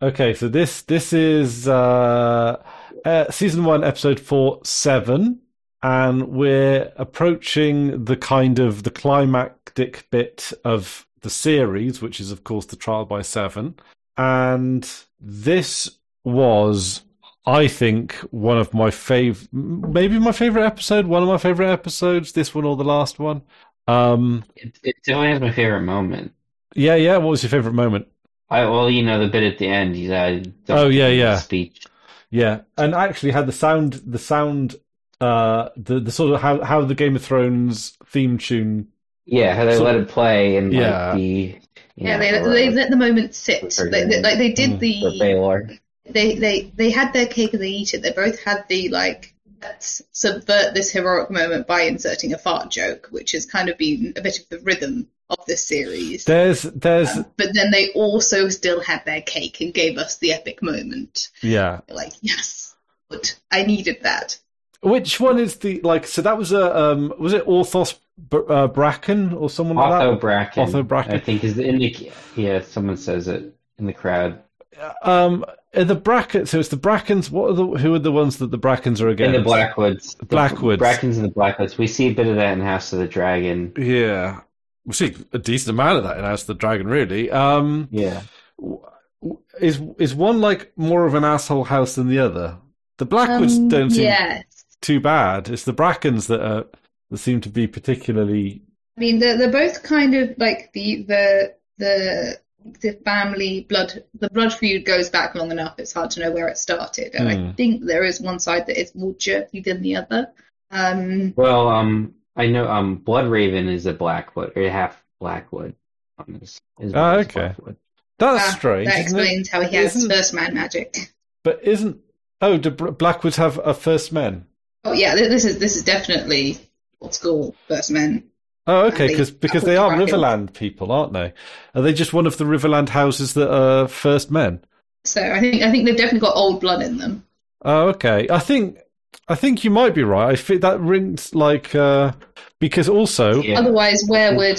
Okay, so this is season 1, episode 4-7, and we're approaching the kind of the climactic bit of the series, which is of course the trial by 7. And this was, I think, one of my maybe my favorite episode, one of my favorite episodes. This one or the last one. It definitely has my favorite moment. Yeah. What was your favorite moment? The bit at the end. Yeah. Speech. Yeah, and actually had the sound, the sort of how the Game of Thrones theme tune. Yeah, how they let it play and they let the moment sit. They did for Baylor. They had their cake and they eat it. They both had the let's subvert this heroic moment by inserting a fart joke, which has kind of been a bit of the rhythm of this series. But then they also still had their cake and gave us the epic moment. Yeah. Yes, but I needed that. Which one is so that was was it Orthos Bracken or someone like that? Otho Bracken. I think is someone says it in the crowd. The Brackens. So it's the Brackens. Who are the ones that the Brackens are against? In the Blackwoods. Blackwoods. Brackens and the Blackwoods. We see a bit of that in House of the Dragon. Yeah. We see a decent amount of that in House of the Dragon, really. Yeah. Is one more of an asshole house than the other? The Blackwoods don't seem too bad. It's the Brackens that seem to be particularly. I mean, they're both kind of like the family blood. The blood feud goes back long enough. It's hard to know where it started, and I think there is one side that is more jerky than the other. I know Bloodraven is a Blackwood or half Blackwood. Okay. Blackwood. That's strange. That explains how he has first man magic. But do Blackwoods have a first men? Oh yeah, this is definitely old school first men. Oh, okay, because they are Riverland people, aren't they? Are they just one of the Riverland houses that are first men? So I think they've definitely got old blood in them. Oh, okay. I think you might be right. I think that rings because also otherwise Werewood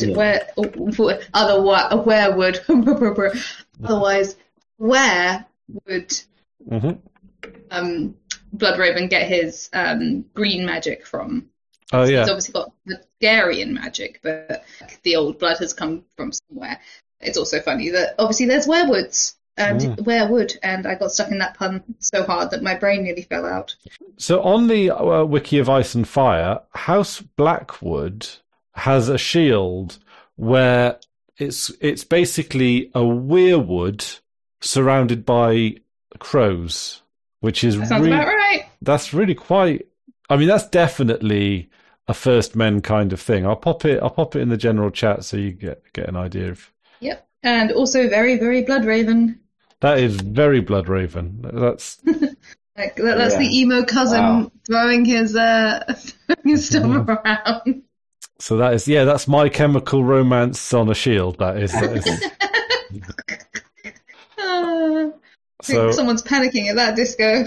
Bloodraven get his green magic from? Oh yeah, he's obviously got the Garian magic, but the old blood has come from somewhere. It's also funny that obviously there's Werewoods and Werewood, and I got stuck in that pun so hard that my brain nearly fell out. So on the Wiki of Ice and Fire, House Blackwood has a shield where it's basically a weirwood surrounded by crows, which is that sounds about right. That's really quite. I mean, that's definitely a first men kind of thing. I'll pop it in the general chat so you get an idea of. Yep, and also very, very Bloodraven. That is very Bloodraven. That's that's the emo cousin throwing his stuff around. So that's My Chemical Romance on a shield. That is. I think someone's panicking at that disco.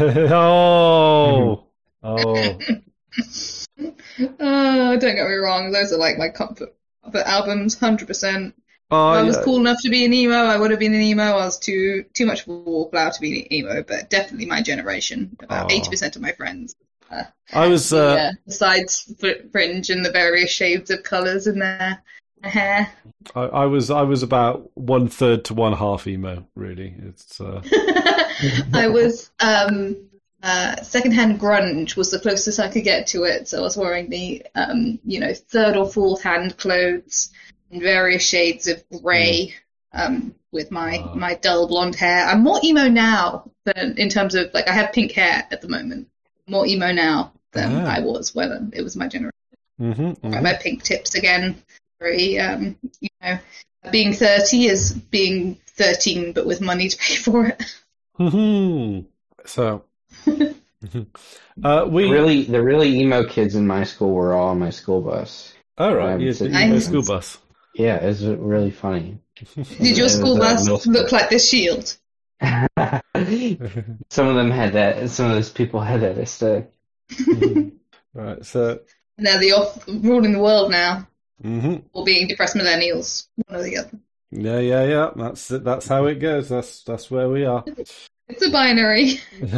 Don't get me wrong, those are my comfort albums, 100%. If I was cool enough to be an emo, I would have been an emo. I was too much of a wallflower to be an emo, but definitely my generation. About 80% of my friends. I was the sides fringe and the various shades of colours in their hair. I was about 1/3 to 1/2 emo, really. It's. I was secondhand grunge was the closest I could get to it. So I was wearing the third or fourth hand clothes in various shades of grey, with my dull blonde hair. I'm more emo now than in terms of I have pink hair at the moment. More emo now than I was when it was my generation. My pink tips again. Very being 30 is being 13 but with money to pay for it. So the really emo kids in my school were all on my school bus. Oh right, emo school bus. Yeah, it was really funny. Did your school bus look like this shield? Some of them had that. Some of those people had that aesthetic. Right, so they're ruling the world now. Or being depressed millennials, one or the other. Yeah. That's it. That's how it goes. That's where we are. It's a binary.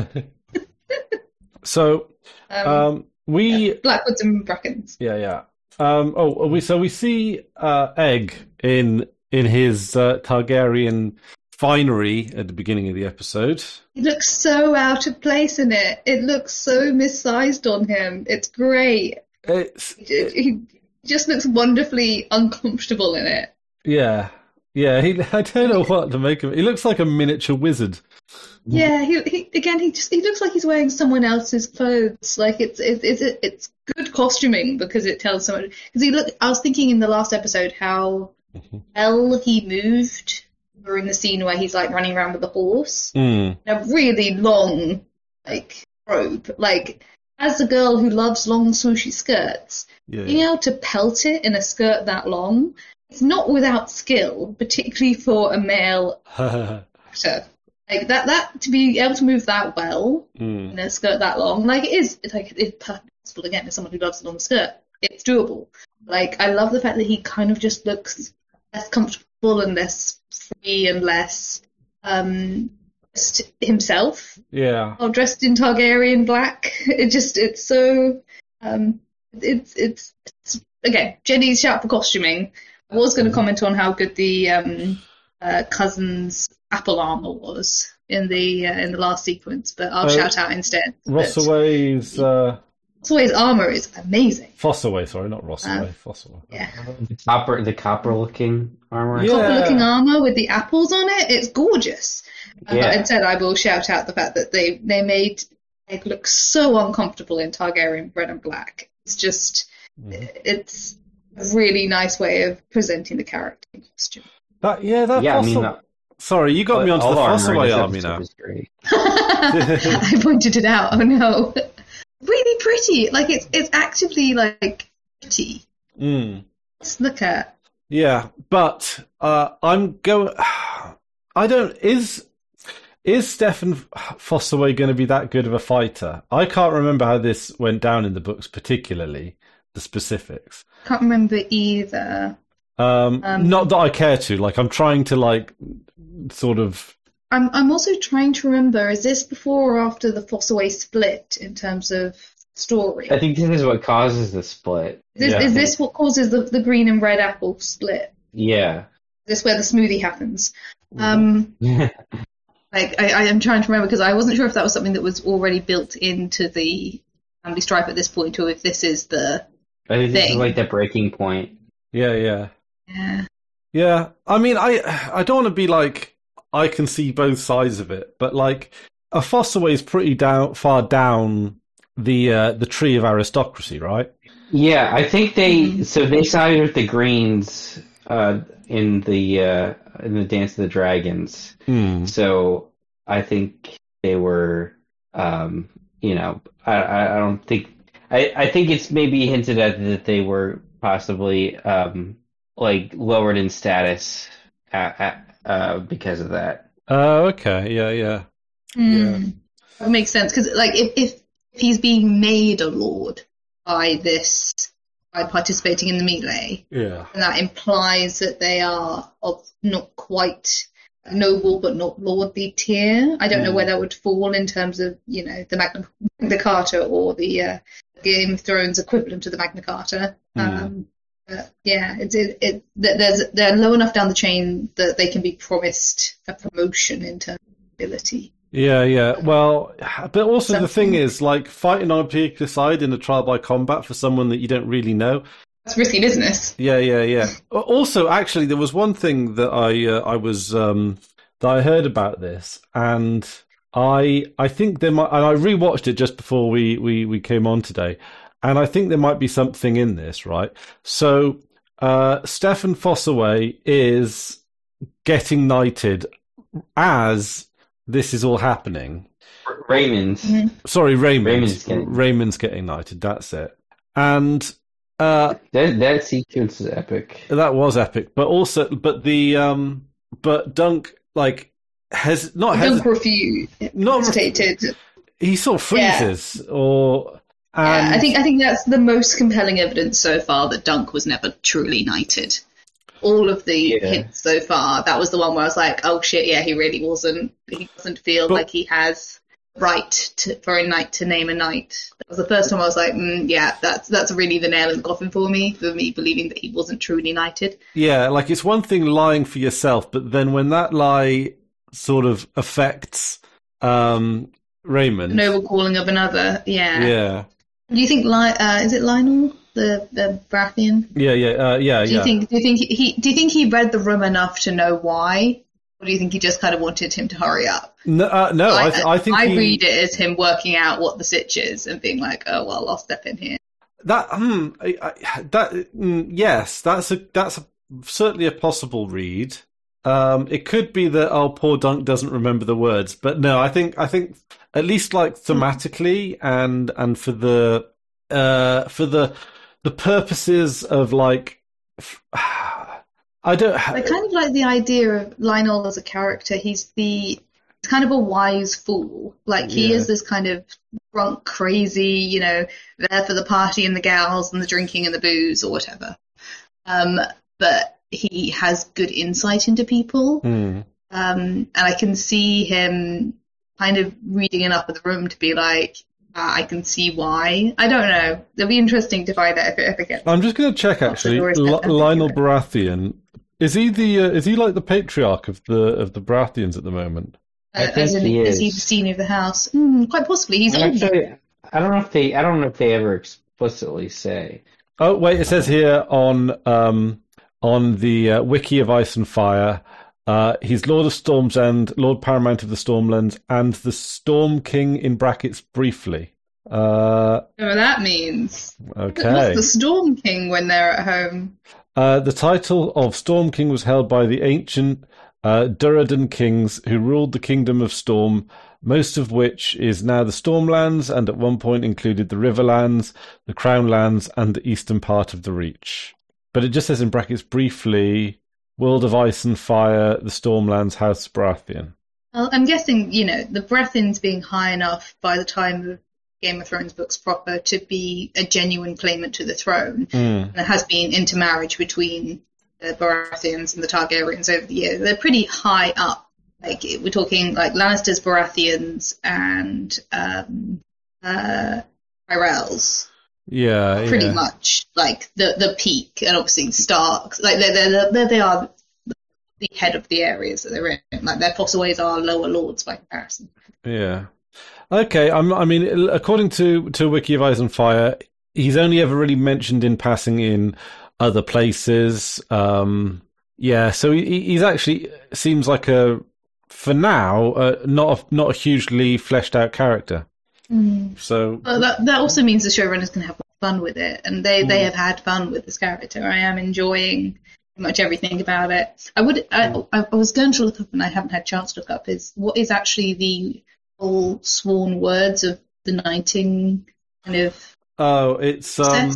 So, we Blackwoods and Brackens. yeah. We see Egg in his Targaryen finery at the beginning of the episode. He looks so out of place in it. It looks so missized on him. It's great. He just looks wonderfully uncomfortable in it. Yeah. I don't know what to make of it. He looks like a miniature wizard. Yeah, he looks like he's wearing someone else's clothes. Like it's good costuming because it tells someone. Because I was thinking in the last episode how well he moved during the scene where he's like running around with a horse. A really long robe. Like as a girl who loves long swooshy skirts, being able to pelt it in a skirt that long, it's not without skill, particularly for a male actor. Like that to be able to move that well in a skirt that long, it's possible again as someone who loves a long skirt. It's doable. Like I love the fact that he kind of just looks less comfortable and less free and less just himself. Yeah. Or dressed in Targaryen black. It's so it's again, Jenny's shout for costuming. I was going to comment on how good the cousin's apple armor was in the last sequence, but I'll shout out instead. Rossaway's armor is amazing. Fossaway, sorry, not Rossaway. Fossaway. Yeah. The copper-looking armor. Yeah. Copper-looking armor with the apples on it. It's gorgeous. Yeah. But instead, I will shout out the fact that they made Egg look so uncomfortable in Targaryen red and black. It's just, it's a really nice way of presenting the character in costume. Sorry, you got me onto the Fossaway army now. I pointed it out. Oh no. Really pretty. Like it's actively pretty. Let's look at. Yeah, but I'm going. I don't. Is Stefan Fossaway going to be that good of a fighter? I can't remember how this went down in the books, particularly the specifics. Can't remember either. Not that I care to. Like, I'm trying to sort of. I'm also trying to remember. Is this before or after the Fossaway split in terms of story? I think this is what causes the split. Is this what causes the green and red apple split? Yeah. Is this where the smoothie happens? I am trying to remember because I wasn't sure if that was something that was already built into the family strife at this point, or if this is the. I think this is like the breaking point. Yeah. I mean, I don't want to be like I can see both sides of it, but a Fossaway is pretty far down the tree of aristocracy, right? Yeah, I think they sided with the Greens in the Dance of the Dragons. So I think they were, I don't think. I think it's maybe hinted at that they were possibly lowered in status because of that. Oh, okay. Yeah. That makes sense because if he's being made a lord by participating in the melee, and that implies that they are of not quite noble but not lordly tier. I don't know where that would fall in terms of the Magna Carta or the Game of Thrones equivalent of the Magna Carta. But yeah, they're low enough down the chain that they can be promised a promotion in terms of ability. Yeah. Well, but also the thing is, fighting on a particular side in a trial by combat for someone that you don't really know. That's risky business. Yeah. Also, actually, there was one thing that I heard about this, and I think there might. And I rewatched it just before we came on today, and I think there might be something in this, right? So, Stefan Fossaway is getting knighted as this is all happening. Raymond's getting knighted. That's it. And that sequence is epic. That was epic, but also, but Dunk has not Dunk hesitated. He sort of freezes, I think that's the most compelling evidence so far that Dunk was never truly knighted. all of the hints so far, that was the one where I was like, oh shit, yeah, he doesn't feel like he has for a knight to name a knight. That was the first time I was like, yeah, that's really the nail in the coffin for me believing that he wasn't truly knighted. Yeah, like it's one thing lying for yourself, but then when that lie sort of affects Raymond, noble calling of another, yeah. Do you think is it Lionel, the Baratheon? Yeah. Do you think he read the room enough to know why? Or do you think he just kind of wanted him to hurry up? No. I think I read it as him working out what the sitch is and being like, "Oh well, I'll step in here." Yes, that's certainly a possible read. It could be that poor Dunk doesn't remember the words, but no, I think at least like thematically and for the purposes of like. I kind of like the idea of Lionel as a character. He's kind of a wise fool. Like he is this kind of drunk, crazy, there for the party and the gals and the drinking and the booze or whatever. But he has good insight into people. And I can see him kind of reading enough of the room to be like, I can see why. I don't know. It'll be interesting to find out if it ever gets. I'm just going to check actually. Lionel Baratheon. Is he like the patriarch of the Baratheons at the moment? I think he is. Is he the senior of the house? Quite possibly. He's actually. I don't know if they ever explicitly say. Oh wait, it says here on the wiki of Ice and Fire, he's Lord of Storms and Lord Paramount of the Stormlands and the Storm King in brackets briefly. Whatever that means. Okay. What's the Storm King when they're at home? The title of Storm King was held by the ancient Durradan kings who ruled the Kingdom of Storm, most of which is now the Stormlands and at one point included the Riverlands, the Crownlands and the eastern part of the Reach. But it just says in brackets briefly, World of Ice and Fire, the Stormlands, House Baratheon. Well, I'm guessing, the Baratheons being high enough by the time of Game of Thrones books proper to be a genuine claimant to the throne. And there has been intermarriage between the Baratheons and the Targaryens over the years. They're pretty high up. Like we're talking like Lannisters, Baratheons, and Tyrells. Yeah, pretty much like the peak, and obviously Starks. Like they are the head of the areas that they're in. Like their Fossways are lower lords by comparison. Yeah. Okay, I mean, according to Wiki of Ice and Fire, he's only ever really mentioned in passing in other places. Yeah, so he's actually seems like for now, not a hugely fleshed out character. So well, that also means the showrunners can have fun with it, and they have had fun with this character. I am enjoying pretty much everything about it. I was going to look up, and I haven't had a chance to look up, is what is actually the all sworn words of the knighting kind of. Oh, it's by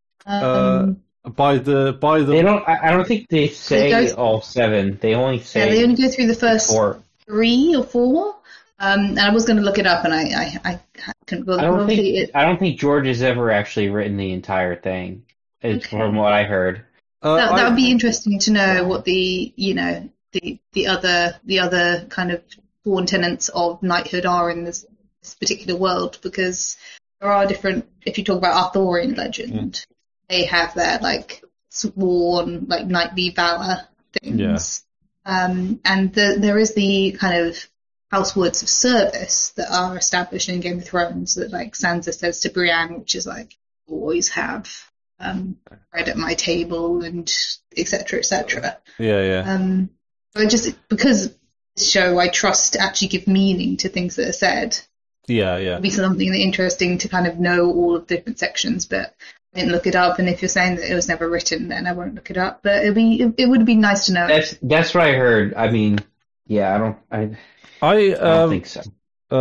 the. They don't. I don't think they say all 7. They only say. Yeah, they only go through the first 3 or 4. And I was going to look it up, and I couldn't. I don't think George has ever actually written the entire thing, from what I heard. That would be interesting to know what the other kind of sworn tenets of knighthood are in this particular world, because there are different. If you talk about Arthurian legend, they have their like sworn like knightly valor things, and there is the kind of house words of service that are established in Game of Thrones that like Sansa says to Brienne, which is like always have bread at my table and etc. etc. But just because this show I trust to actually give meaning to things that are said. It'd be something interesting to kind of know all of the different sections, but I didn't look it up. And if you're saying that it was never written, then I won't look it up. But it would be nice to know. That's what I heard. I mean, I don't think so.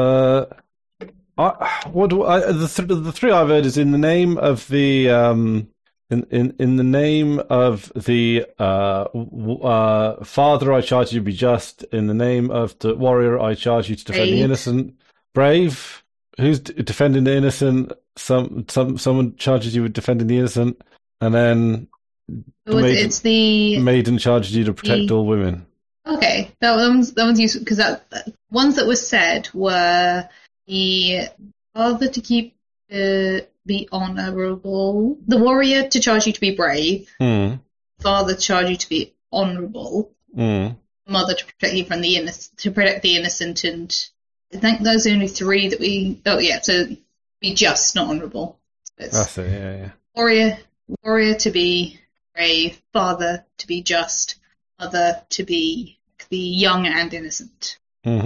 The 3 I've heard is in the name of the in the name of the Father, I charge you to be just. In the name of the Warrior, I charge you to defend the innocent. Brave, who's defending the innocent? Someone charges you with defending the innocent, and then It's the maiden charges you to protect all women. Okay, that one's useful because ones that were said were the father to be honourable, the warrior to charge you to be brave, father to charge you to be honourable, mother to protect you from the innocent, and I think those are only three that we. Oh yeah, so be just, not honourable. So that's it. Yeah. Warrior to be brave, father to be just, mother to be the young and innocent.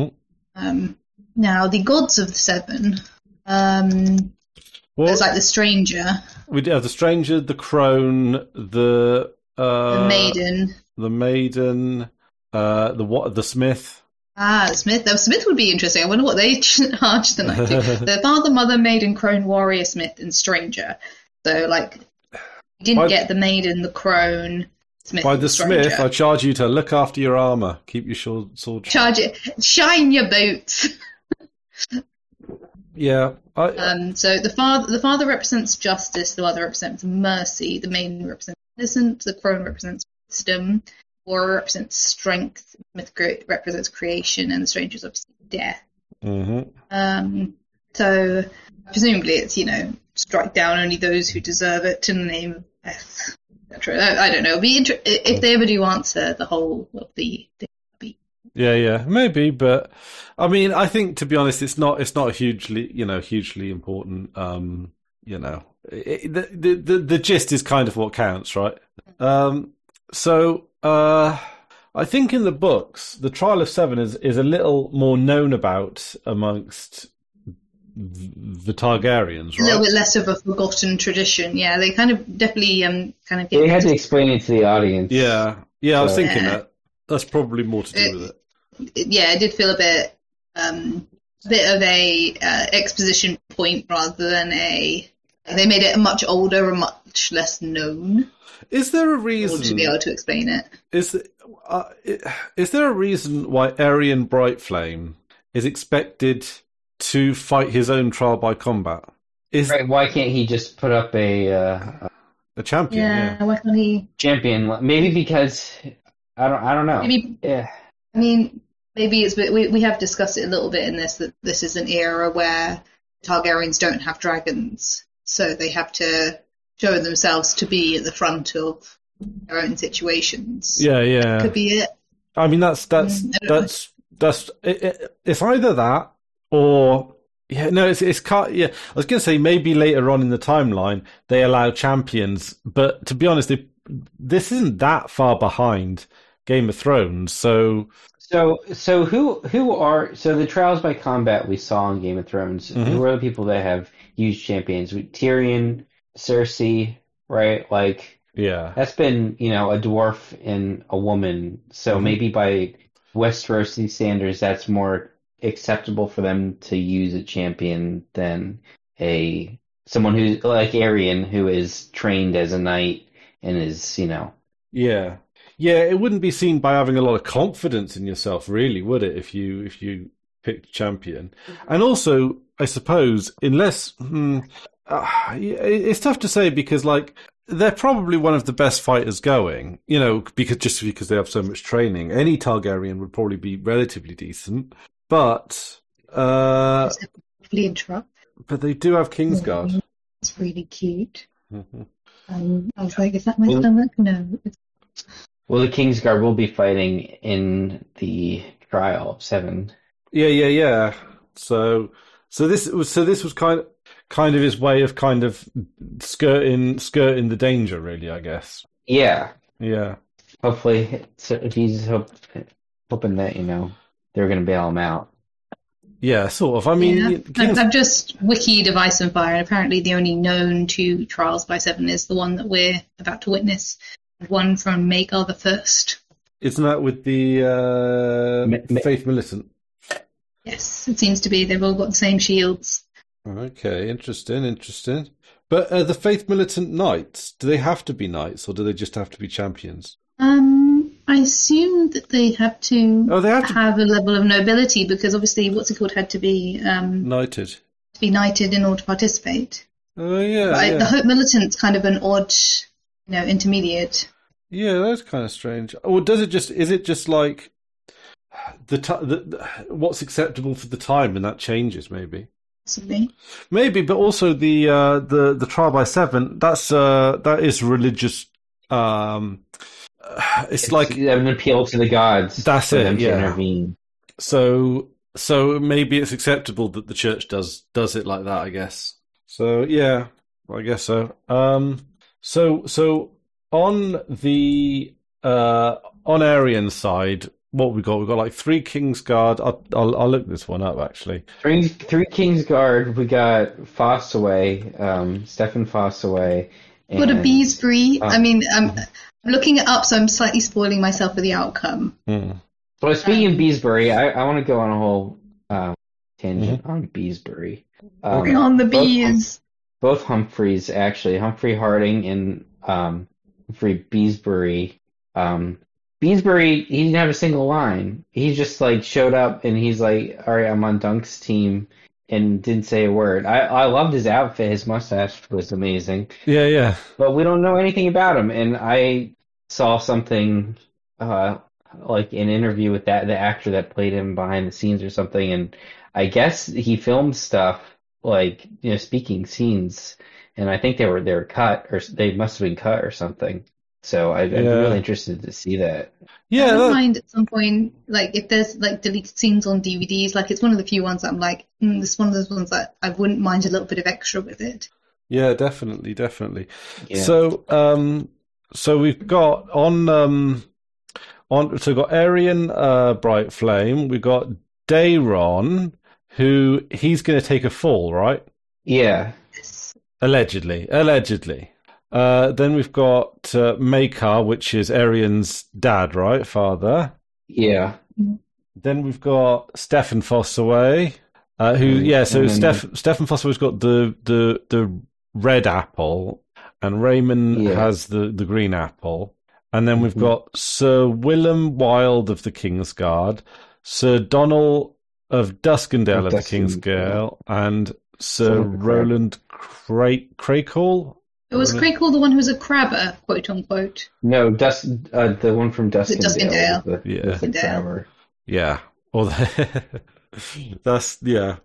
Now the gods of the seven. There's like the stranger. We have the stranger, the crone, the maiden, the smith. The smith. The smith would be interesting. I wonder what they charge the knight to. The father, mother, maiden, crone, warrior, smith, and stranger. So, like, you didn't get the maiden, the crone, smith. By the smith, I charge you to look after your armour, keep your sword. Charge it, shine your boots. Yeah. So the father represents justice, the mother represents mercy, the maiden represents innocence, the crone represents wisdom, warrior represents strength, smith represents creation, and the stranger is obviously death. So presumably it's, strike down only those who deserve it in the name of death, etc. I don't know. It'd be if they ever do answer the whole of the Yeah, maybe, but I mean, I think, to be honest, it's not hugely important. The gist is kind of what counts, right? So I think in the books, the Trial of Seven is a little more known about amongst the Targaryens, right? A little bit less of a forgotten tradition. Yeah, they kind of definitely They had to explain it to the audience. Yeah, I was thinking that. That's probably more to do with it. Yeah, it did feel a bit of a exposition point rather than they made it much older and much less known. Is there a reason to be able to explain it? Is there a reason why Aerion Brightflame is expected to fight his own trial by combat? Right? Why can't he just put up a champion? Yeah, why can't he? Champion? Maybe because I don't know. Maybe. Yeah. I mean, maybe it's we have discussed it a little bit in this, that this is an era where Targaryens don't have dragons, so they have to show themselves to be at the front of their own situations. Yeah. That could be it. I mean, that's it's either that or it's yeah. I was going to say maybe later on in the timeline they allow champions, but to be honest, this isn't that far behind Game of Thrones, so who are the trials by combat we saw in Game of Thrones? Who are the people that have used champions? Tyrion, Cersei, right? Like, yeah, that's been a dwarf and a woman. So maybe by Westerosi standards, that's more acceptable for them to use a champion than someone who's like Aerion, who is trained as a knight and is Yeah, it wouldn't be seen by having a lot of confidence in yourself, really, would it? If you picked a champion, and also, I suppose, unless it's tough to say because, like, they're probably one of the best fighters going, because they have so much training. Any Targaryen would probably be relatively decent, but but they do have Kingsguard. It's really cute. I was like, is that my stomach? No. Well, the Kingsguard will be fighting in the Trial of Seven. Yeah. So this was kind of his way of kind of skirting the danger, really, I guess. Yeah. Hopefully, he's hoping that they're going to bail him out. Yeah, sort of. I mean, I've just wikied of Ice and Fire, and apparently the only known two trials by seven is the one that we're about to witness. One from Maegor the First. Isn't that with the Faith Militant? Yes, it seems to be. They've all got the same shields. Okay, interesting. But the Faith Militant knights, do they have to be knights, or do they just have to be champions? I assume that they have to, have a level of nobility, because obviously, had to be knighted. To be knighted in order to participate. Oh, yeah. But the Hope Militant's kind of an odd intermediate. Yeah, that's kind of strange. Or is it just like what's acceptable for the time, and that changes maybe? Possibly. Maybe, but also the trial by seven. That is religious. It's like an appeal to the gods. That's for it. them to Yeah. intervene. So maybe it's acceptable that the church does it like that, I guess. So yeah, I guess so. So on the on Arian's side, what we got? We've got like 3 Kingsguard. I'll look this one up actually. Three Kingsguard. We got Fossaway, Stefan Fossaway. What a Beesbury. I mean, I'm looking it up, so I'm slightly spoiling myself for the outcome. Well, speaking of Beesbury, I want to go on a whole tangent on Beesbury. On the bees. Both Humphreys, actually. Humphrey Harding and Humphrey Beesbury. Beesbury, he didn't have a single line. He just like showed up and he's like, all right, I'm on Dunk's team, and didn't say a word. I loved his outfit. His mustache was amazing. Yeah. But we don't know anything about him. And I saw something like an interview with the actor that played him behind the scenes or something, and I guess he filmed stuff like speaking scenes, and I think they were cut, or they must have been cut or something. So I'm really interested to see that. Yeah, I don't mind at some point, like if there's like deleted scenes on DVDs, like it's one of the few ones that I'm like, this is one of those ones that I wouldn't mind a little bit of extra with it. Yeah, definitely. Yeah. So we've got so we've got Arian, Bright Flame. We've got Daeron, who he's going to take a fall, right? Yeah. Allegedly. Then we've got Maekar, which is Arian's dad, right? Father. Yeah. Then we've got Stefan Fossaway, Stefan Fossaway's got the red apple, and Raymond has the green apple. And then we've got Sir Willem Wilde of the Kingsguard, Sir Donald of Duskendale of the Kingsguard, and Sir Roland Crakehall. Was Crakehall the one who was a crabber, quote unquote? No, the one from Duskendale. Duskendale. Yeah. Or that's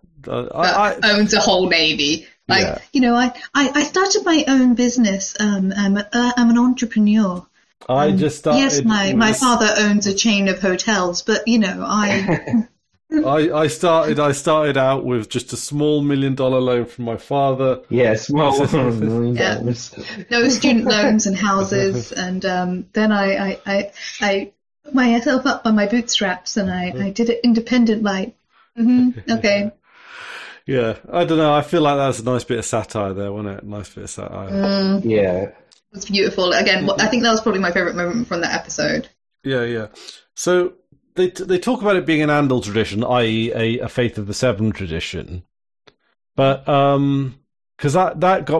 owns a whole navy. Like I started my own business. I'm an entrepreneur. I just started. Yes, my father owns a chain of hotels, but I. I started out with just a small $1 million loan from my father. Yeah, small $1 million. No student loans and houses, and then I put myself up by my bootstraps, and I did it independent, like. Okay. Yeah, I don't know. I feel like that's a nice bit of satire there, wasn't it? Nice bit of satire. Yeah. It's beautiful. Again, I think that was probably my favourite moment from that episode. Yeah. So they talk about it being an Andal tradition, i.e. a Faith of the Seven tradition. But because that got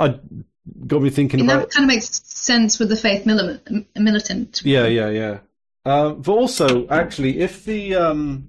me thinking about... That kind of makes sense with the Faith militant. Yeah. But also, actually, if the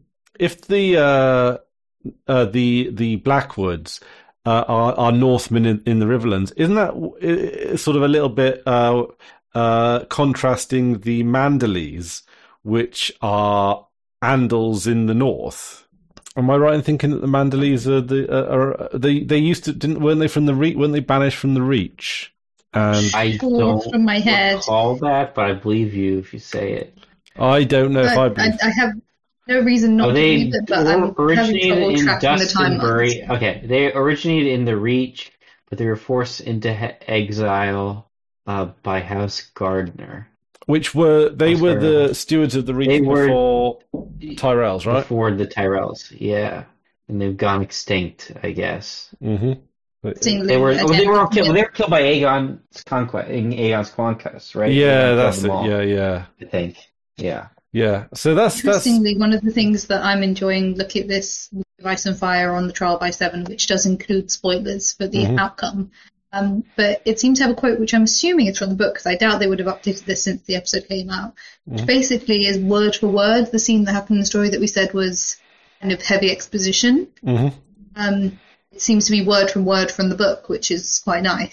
Blackwoods are Northmen in the Riverlands, isn't that sort of a little bit contrasting the Mandalese, which are Andals in the north? Am I right in thinking that the Mandalese they used to weren't they from the weren't they banished from the Reach? And I don't from my head recall that, but I believe you if you say it. I don't know if I believe. I have no reason not to believe it, but I'm originated in Dustinbury. Okay, they originated in the Reach, but they were forced into exile by House Gardner. Which were the stewards of the Reach before Tyrells, right? Before the Tyrells, yeah, and they've gone extinct, I guess. Mm-hmm. They were killed. They were killed by Aegon's conquest, right? Yeah, that's it. Yeah. I think. Yeah. Yeah. So that's interestingly one of the things that I'm enjoying looking at this Ice and Fire on the Trial by Seven, which does include spoilers for the outcome. But it seems to have a quote which I'm assuming is from the book, because I doubt they would have updated this since the episode came out, which basically is word for word the scene that happened in the story that we said was kind of heavy exposition. It seems to be word from the book, which is quite nice.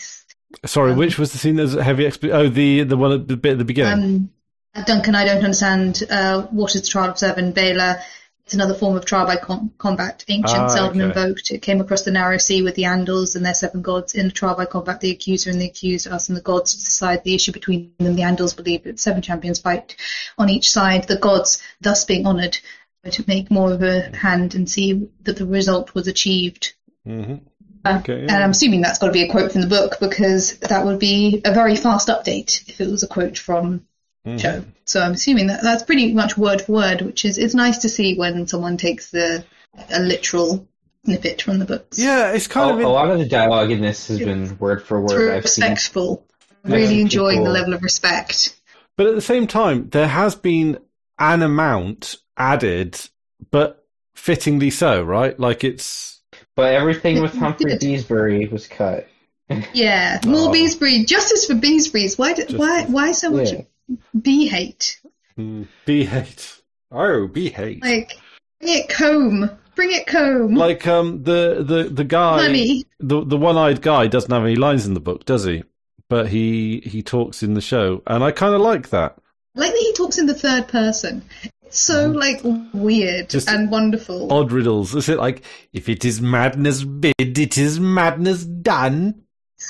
Sorry, which was the scene that was heavy the one at the bit at the beginning? Duncan, I don't understand. What is the trial of seven? Baylor. It's another form of trial by combat, ancient, seldom invoked. It came across the narrow sea with the Andals and their seven gods. In the trial by combat, the accuser and the accused, us and the gods, decide the issue between them. The Andals believe that seven champions fight on each side, the gods thus being honoured to make more of a hand and see that the result was achieved. Mm-hmm. And I'm assuming that's got to be a quote from the book, because that would be a very fast update if it was a quote from the show. So I'm assuming that's pretty much word for word, which is, it's nice to see when someone takes a literal snippet from the books. Yeah, it's kind of... A lot of the dialogue in this has been word for word. It's respectful. I'm really enjoying the level of respect. But at the same time, there has been an amount added, but fittingly so, right? Like it's... But everything with Humphrey Beesbury was cut. Yeah, more Beesbury. Justice for Beesburys. Why so much bee hate? Bee hate. Oh, bee hate. Like, bring it comb. Like the guy, Honey. the one-eyed guy doesn't have any lines in the book, does he? But he talks in the show, and I kind of like that. I like that he talks in the third person. So, like, weird just and wonderful. Odd riddles. Is it like, if it is madness bid, it is madness done?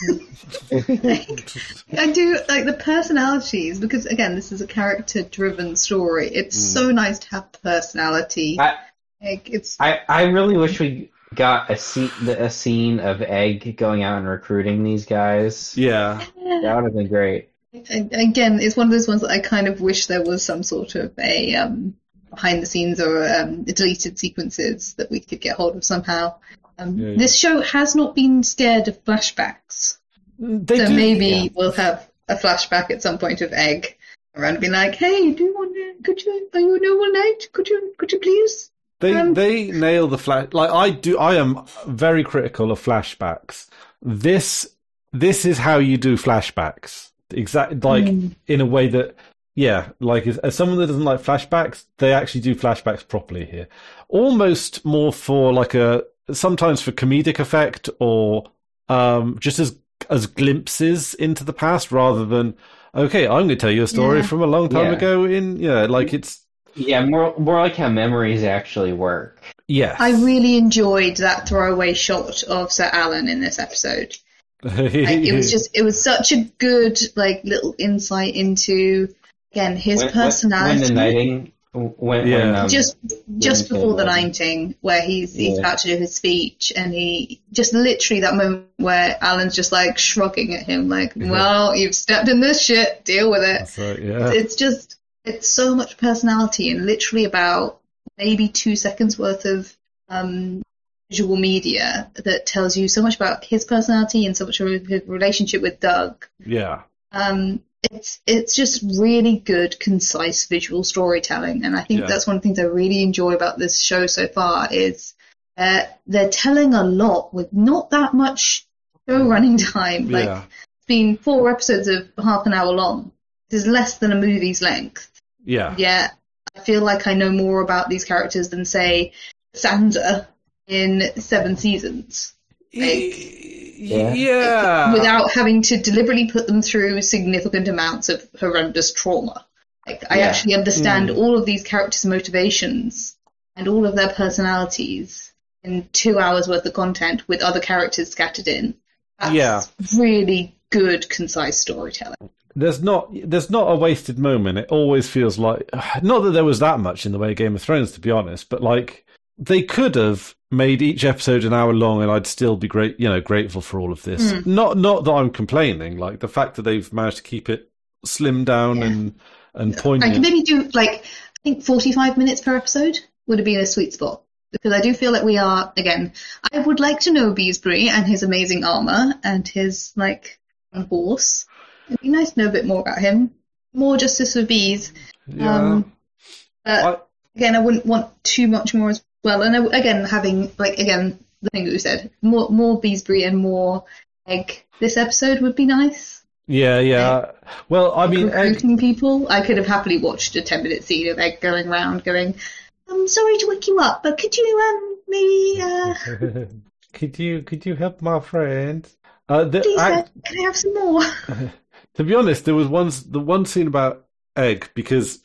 I do like the personalities, because, again, this is a character-driven story. It's so nice to have personality. I really wish we got a scene of Egg going out and recruiting these guys. Yeah. That would have been great. Again, it's one of those ones that I kind of wish there was some sort of a behind the scenes or deleted sequences that we could get hold of somehow. This show has not been scared of flashbacks, maybe we'll have a flashback at some point of Egg around and be like, "Hey, are you a noble knight? Could you please?" They nail the flash. Like I am very critical of flashbacks. This is how you do flashbacks. Exactly, like in a way that, like as someone that doesn't like flashbacks, they actually do flashbacks properly here. Almost more for like sometimes for comedic effect or just as glimpses into the past, rather than okay, I'm going to tell you a story from a long time ago. It's more like how memories actually work. Yes, I really enjoyed that throwaway shot of Sir Alan in this episode. It was such a good little insight into, again, his personality. Just before the knighting, where he's about to do his speech, and he just literally that moment where Alan's just like shrugging at him, like, "Well, you've stepped in this shit, deal with it." That's right, It's so much personality, and literally about maybe 2 seconds worth of visual media that tells you so much about his personality and so much of his relationship with Doug. Yeah. It's just really good, concise visual storytelling, and I think that's one of the things I really enjoy about this show so far is they're telling a lot with not that much show running time. It's been 4 episodes of half an hour long. This is less than a movie's length. Yeah. Yeah, I feel like I know more about these characters than, say, Sansa in 7 seasons. Without having to deliberately put them through significant amounts of horrendous trauma. I actually understand all of these characters' motivations and all of their personalities in 2 hours worth of content with other characters scattered in. That's really good, concise storytelling. There's not a wasted moment. It always feels like, not that there was that much in the way of Game of Thrones, to be honest, but like they could have made each episode an hour long, and I'd still be grateful for all of this. Not that I'm complaining. Like the fact that they've managed to keep it slimmed down and poignant. I could maybe do I think 45 minutes per episode would have been a sweet spot, because I do feel like we are, again, I would like to know Beesbury and his amazing armor and his horse. It'd be nice to know a bit more about him. More justice for bees. Yeah. Again, I wouldn't want too much more as well. And having the thing that we said, more Beesbury and more Egg this episode would be nice. Yeah. Well, I mean, recruiting people. I could have happily watched a 10-minute scene of Egg going around going, "I'm sorry to wake you up, but could you maybe could you help my friend?" Please, can I have some more? To be honest, there was the one scene about Egg because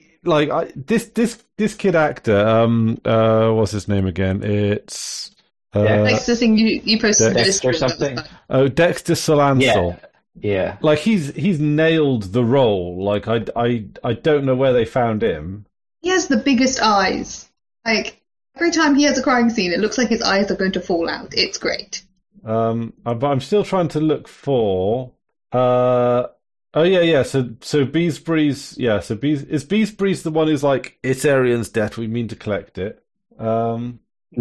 this kid actor, what's his name again? It's That's the thing you posted. Dexter or something. Oh, Dexter Solanzol. Yeah. Like he's nailed the role. Like I don't know where they found him. He has the biggest eyes. Like every time he has a crying scene, it looks like his eyes are going to fall out. It's great. But I'm still trying to look for. Oh yeah. So Beesbury's is Beesbury's the one who's like, it's Arian's debt. We mean to collect it. No.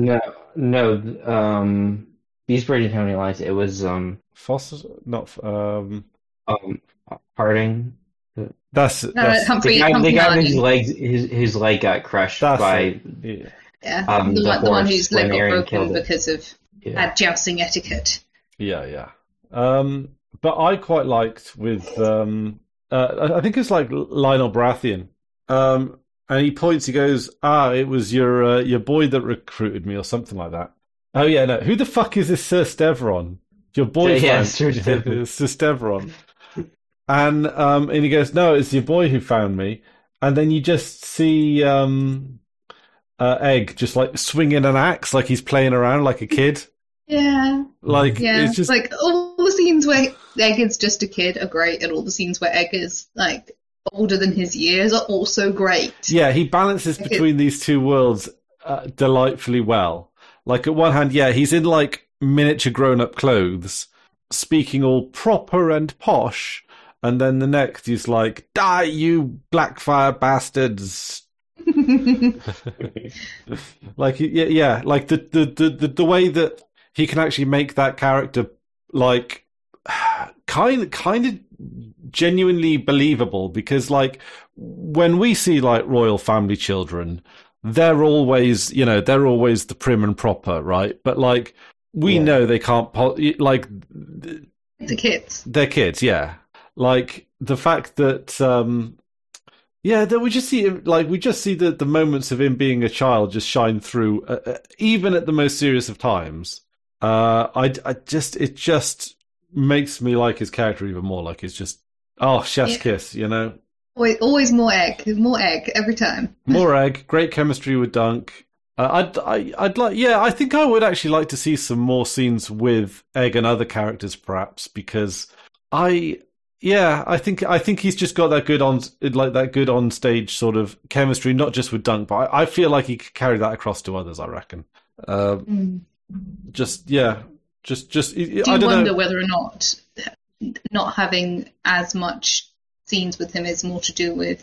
Beesbury didn't have any lines. It was Foster, not Harding. That's Humphrey. The guy his leg got crushed by. The one whose leg got broken because of bad jousting etiquette. Yeah. But I quite liked with I think it's like Lionel Baratheon. And he points. He goes, it was your boy that recruited me, or something like that. Oh yeah, no. Who the fuck is this Sir Steveron? Your boyfriend, Sir Steveron. Sir Steveron. And he goes, no, it's your boy who found me. And then you just see Egg just like swinging an axe, like he's playing around like a kid. Yeah. It's just like all the scenes where Egg is just a kid are great, and all the scenes where Egg is like older than his years are also great. Yeah, he balances between these two worlds delightfully well. Like at one hand, he's in like miniature grown-up clothes, speaking all proper and posh, and then the next he's like, "Die, you Blackfire bastards!" Like like the way that he can actually make that character like kind of genuinely believable, because like when we see like royal family children, they're always the prim and proper, right? But like we know they can't like the kids. They're kids, yeah. Like the fact that that we just see the moments of him being a child just shine through, even at the most serious of times. It just makes me like his character even more. Like it's just chef's kiss, you know. Always more egg every time. More Egg, great chemistry with Dunk. I'd like, I think I would actually like to see some more scenes with Egg and other characters, perhaps, because I think he's just got that good on stage sort of chemistry, not just with Dunk, but I feel like he could carry that across to others. I reckon. Do you wonder whether or not having as much scenes with him is more to do with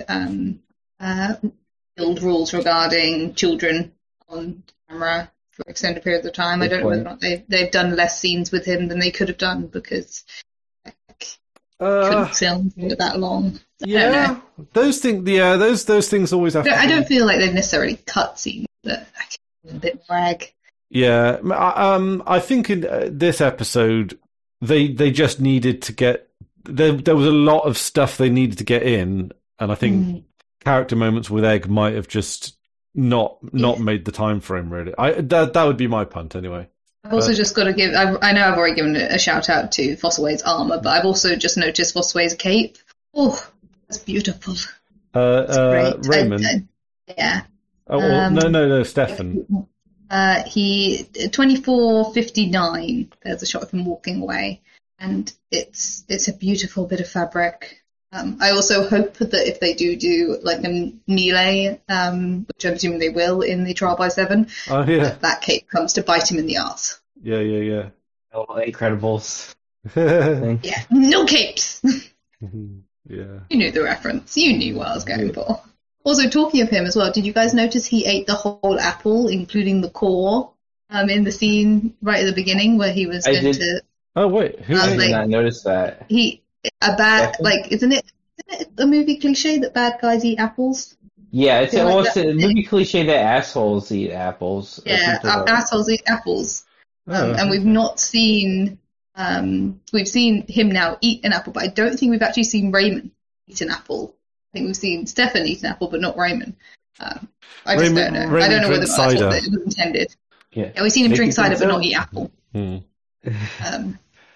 guild rules regarding children on camera for extended periods of time? I don't know whether or not they've done less scenes with him than they could have done because couldn't film for that long. Those things always have. I don't feel like they've necessarily cut scenes, but a bit more Egg. Yeah, I think in this episode they just needed to get there was a lot of stuff they needed to get in, and I think character moments with Egg might have just not made the time frame really. That would be my punt anyway. I've also just got to give. I know I've already given a shout out to Fossaway's armor, but I've also just noticed Fossaway's cape. Oh, that's beautiful. Raymond. Yeah. Oh no, Stefan. He 24:59. There's a shot of him walking away, and it's a beautiful bit of fabric. I also hope that if they do like a melee, which I'm assuming they will in the Trial by 7, that cape comes to bite him in the arse. Yeah. Oh, Incredibles. Yeah, no capes. Yeah. You knew the reference. You knew what I was going for. Also, talking of him as well, did you guys notice he ate the whole apple, including the core, in the scene right at the beginning where he was going to... Oh, wait. I did not notice that. Isn't it a movie cliche that bad guys eat apples? Yeah, it's a movie cliche that assholes eat apples. Yeah, assholes eat apples. And we've not seen... we've seen him now eat an apple, but I don't think we've actually seen Raymond eat an apple. I think we've seen Stefan eat an apple, but not Raymond. I just don't know. I don't know whether that's what it was intended. Yeah, we've seen him drink cider, but not eat apple.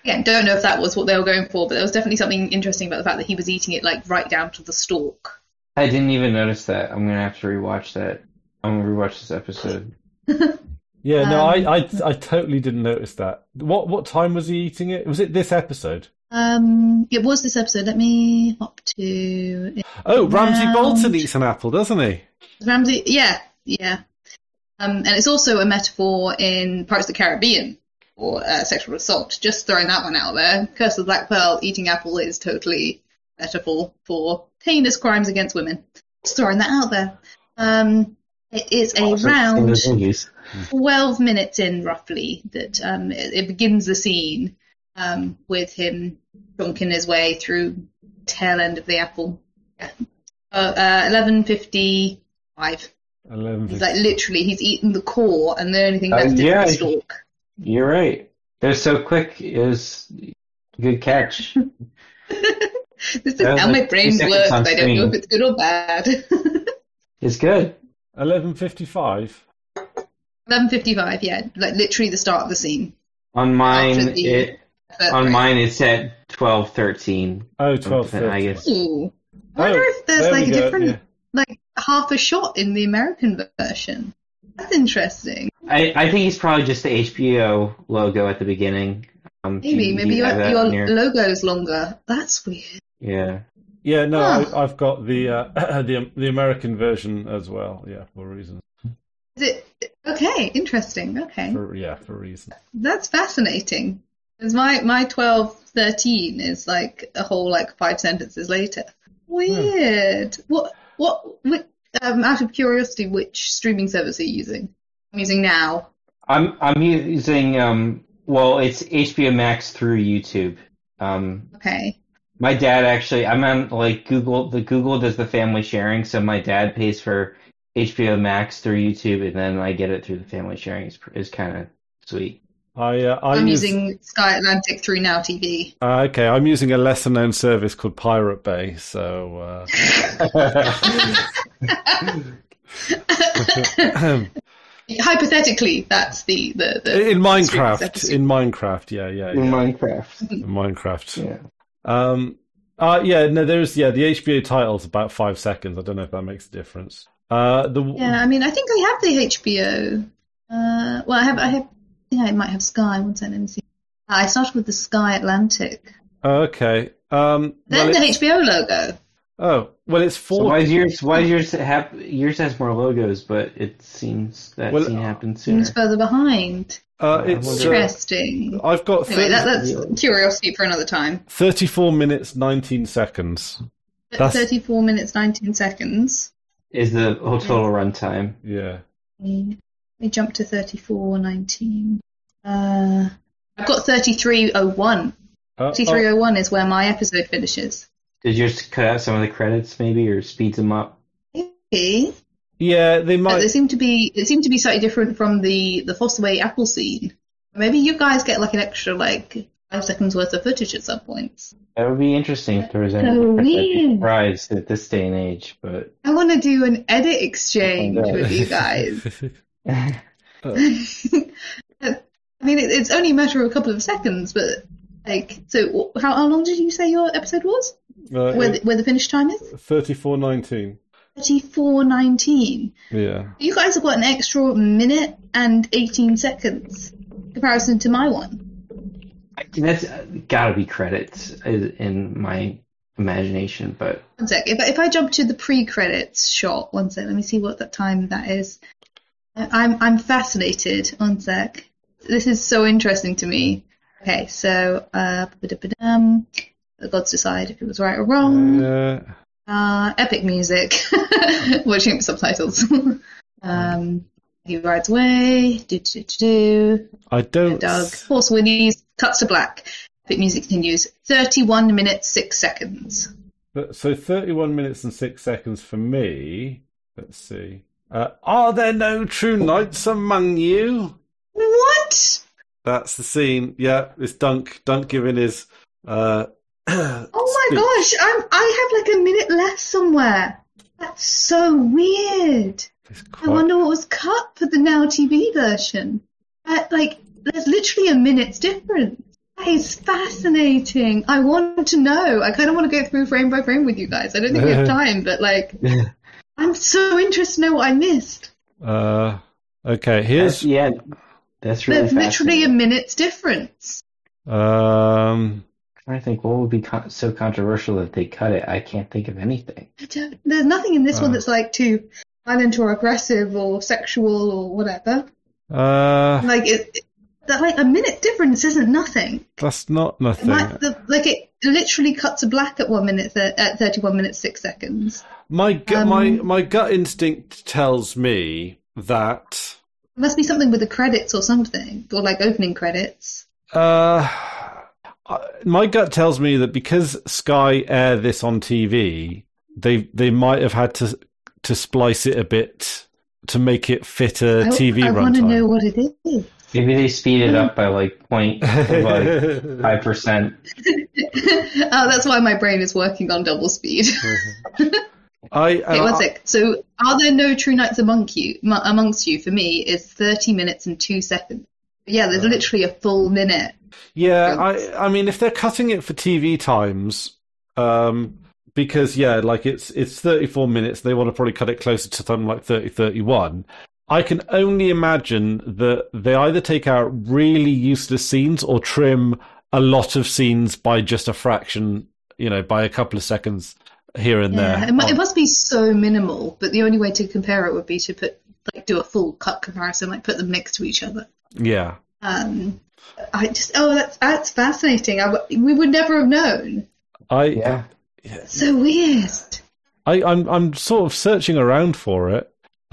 Again, don't know if that was what they were going for, but there was definitely something interesting about the fact that he was eating it like right down to the stalk. I didn't even notice that. I'm gonna have to rewatch that. I'm gonna rewatch this episode. Yeah, no, I totally didn't notice that. What time was he eating it? Was it this episode? It was this episode. Let me hop to. Oh, Ramsay Bolton eats an apple, doesn't he? Ramsay, yeah. And it's also a metaphor in Pirates of the Caribbean for sexual assault. Just throwing that one out there. Curse of the Black Pearl, eating apple is totally metaphor for heinous crimes against women. Just throwing that out there. It is around 12 minutes in, roughly, that it begins the scene with him chunking his way through the tail end of the apple. Yeah. 11:55. 11:55. He's like literally, he's eaten the core, and the only thing left is the stalk. You're right. It was so quick. It was a good catch. This is how my brain works. I don't know if it's good or bad. It's good. 11:55. 11:55. Yeah, like literally the start of the scene. On mine, it's at 12:13. Oh, 12:13. I guess. Ooh. I wonder if there's like a different, like half a shot in the American version. That's interesting. I think it's probably just the HBO logo at the beginning. Maybe your logo's longer. That's weird. Yeah. Yeah, no, I've got the American version as well. Yeah, for reasons. Is it okay? Interesting. Okay. For reasons. That's fascinating. Because my 12:13 is like a whole like 5 sentences later. Weird. What out of curiosity, which streaming service are you using? I'm using Now. I'm using it's HBO Max through YouTube. Okay. My dad actually, I'm on like Google. The Google does the family sharing, so my dad pays for HBO Max through YouTube, and then I get it through the family sharing. Is kind of sweet. I'm using Sky Atlantic through Now TV. Okay, I'm using a lesser-known service called Pirate Bay. So. Hypothetically, that's the in Minecraft. In Minecraft, yeah. In Minecraft. In Minecraft. Yeah. There's the HBO title's about 5 seconds. I don't know if that makes a difference. I mean, I think I have the HBO. I might have Sky. One second, let me see. I started with the Sky Atlantic. Okay. Then the HBO logo. Oh, well, it's 4. So why yours has more logos, but it seems that scene happened sooner. Seems further behind. It's interesting. I've got. Anyway, that's curiosity for another time. 34 minutes 19 seconds. 34 minutes 19 seconds is the whole total runtime. Yeah. We jump to 34:19. I've got 33:01. 33:01 is where my episode finishes. Did you just cut out some of the credits, maybe, or speed them up? Maybe. Yeah, they might. It seemed to be slightly different from the Fosterway Apple scene. Maybe you guys get like an extra 5 seconds worth of footage at some points. That would be interesting if there was any surprise at this day and age. But I want to do an edit exchange with you guys. I mean, it's only a matter of a couple of seconds, but so how long did you say your episode was? Where the finish time is? 34:19. 34:19. Yeah. You guys have got an extra minute and 18 seconds in comparison to my one. That's got to be credits in my imagination, but one sec. If I jump to the pre-credits shot, one sec. Let me see what that time that is. I'm fascinated. One sec. This is so interesting to me. Okay, so the gods decide if it was right or wrong. Epic music. Watching subtitles. He rides away. I don't. Doug. Horse whinnies. Cuts to black. Epic music continues. 31 minutes 6 seconds. So 31 minutes and 6 seconds for me. Let's see. Are there no true knights among you? What? That's the scene. Yeah, it's Dunk giving his. Oh my gosh! I have like a minute left somewhere. That's so weird. I wonder what was cut for the Now TV version. There's literally a minute's difference. is fascinating. I want to know. I kind of want to go through frame by frame with you guys. I don't think we have time, but like, I'm so interested to know what I missed. Okay, here's that's really. There's literally a minute's difference. I'm trying to think what would be so controversial that they cut it. I can't think of anything. There's nothing in this one that's like too violent or aggressive or sexual or whatever. Like like a minute difference isn't nothing. That's not nothing. It literally cuts to black at 1 minute at 31 minutes 6 seconds. My gut instinct tells me that it must be something with the credits or something, or like opening credits. My gut tells me that because Sky air this on TV, they might have had to splice it a bit to make it fit a TV runtime. I want to know what it is. Maybe they speed it up by like 5%. Oh, that's why my brain is working on double speed. Okay, one sec. So, are there no true knights amongst you? For me, is 30 minutes and 2 seconds. Yeah, there's literally a full minute. Yeah, I mean, if they're cutting it for TV times, because like it's 34 minutes, they want to probably cut it closer to something like 30, 31. I can only imagine that they either take out really useless scenes or trim a lot of scenes by just a fraction, by a couple of seconds here and there. It must be so minimal, but the only way to compare it would be to do a full cut comparison, like put them next to each other. Yeah. That's fascinating. We would never have known. Yeah. So weird. I'm sort of searching around for it.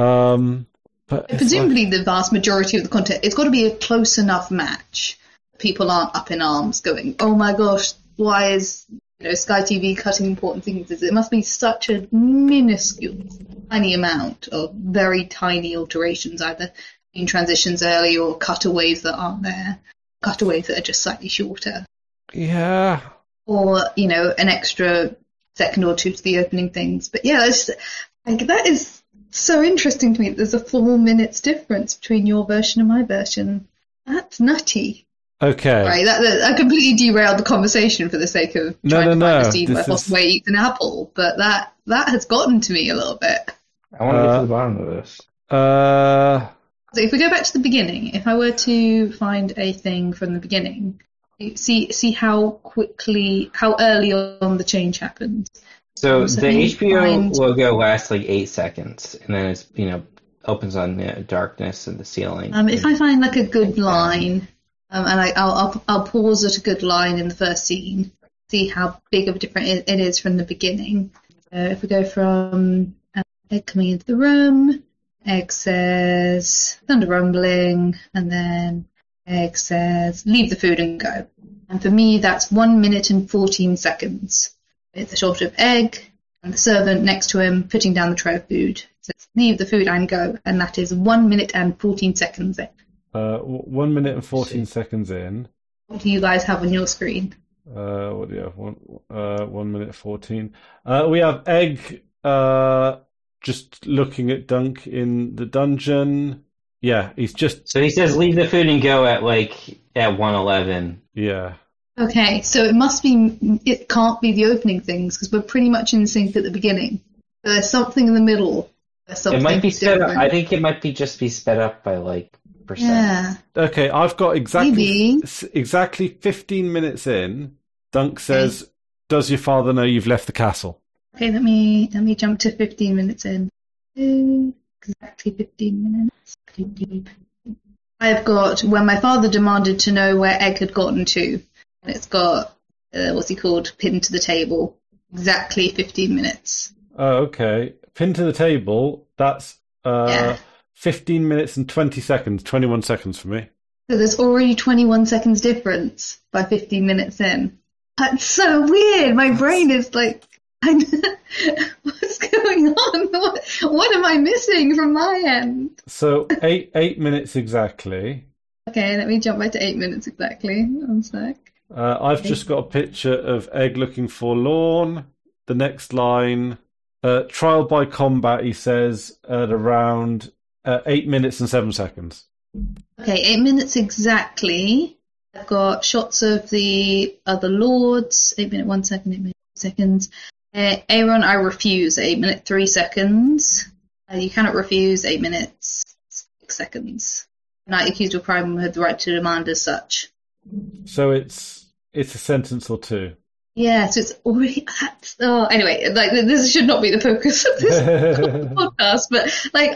But presumably the vast majority of the content, it's got to be a close enough match. People aren't up in arms going, oh my gosh, why is Sky TV cutting important things? It must be such a minuscule, tiny amount of very tiny alterations, either in transitions early or cutaways that aren't there, cutaways that are just slightly shorter. Yeah. Or, an extra second or two to the opening things. But yeah, that is so interesting to me that there's a 4 minutes difference between your version and my version. That's nutty. Okay. Right, I completely derailed the conversation for the sake of trying to find a scene where Hossway eats an apple, but that has gotten to me a little bit. I want to get to the bottom of this. So if we go back to the beginning, if I were to find a thing from the beginning, see how early on the change happens. So the HBO logo lasts like 8 seconds, and then it's opens on the darkness and the ceiling. If I find like a good line, and I'll pause at a good line in the first scene, see how big of a difference it is from the beginning. If we go from Egg coming into the room, Egg says thunder rumbling, and then Egg says leave the food and go. And for me, that's 1 minute and 14 seconds. It's a shot of Egg and the servant next to him putting down the tray of food. Says leave the food and go, and that is 1 minute and 14 seconds in. 1 minute and 14 seconds in. What do you guys have on your screen? What do you have? 1 minute 14. We have Egg just looking at Dunk in the dungeon. Yeah, he's just. So he says leave the food and go at 1:11. Yeah. Okay, so it can't be the opening things because we're pretty much in sync at the beginning. So there's something in the middle. It might be sped up. I think it might just be sped up by percent. Yeah. Okay, I've got exactly 15 minutes in. Dunk says, "Does your father know you've left the castle?" Okay, let me jump to 15 minutes in. Exactly 15 minutes. I've got when my father demanded to know where Egg had gotten to. And it's got, what's he called, pinned to the table. Exactly 15 minutes. Oh, okay. Pinned to the table, that's 15 minutes and 20 seconds, 21 seconds for me. So there's already 21 seconds difference by 15 minutes in. That's so weird. My brain is like, what's going on? What am I missing from my end? So 8 minutes exactly. Okay, let me jump back to 8 minutes exactly. One sec. I've just got a picture of Egg looking forlorn. The next line, trial by combat, he says, at around 8 minutes and 7 seconds. Okay, 8 minutes exactly. I've got shots of the other lords. 8 minute 1 second, 8 minute 2 seconds. Aeron, I refuse. 8 minute 3 seconds. You cannot refuse. 8 minutes 6 seconds. Knight accused of crime had the right to demand as such. So it's a sentence or two. Yeah, so it's already. Anyway, like this should not be the focus of this podcast, but like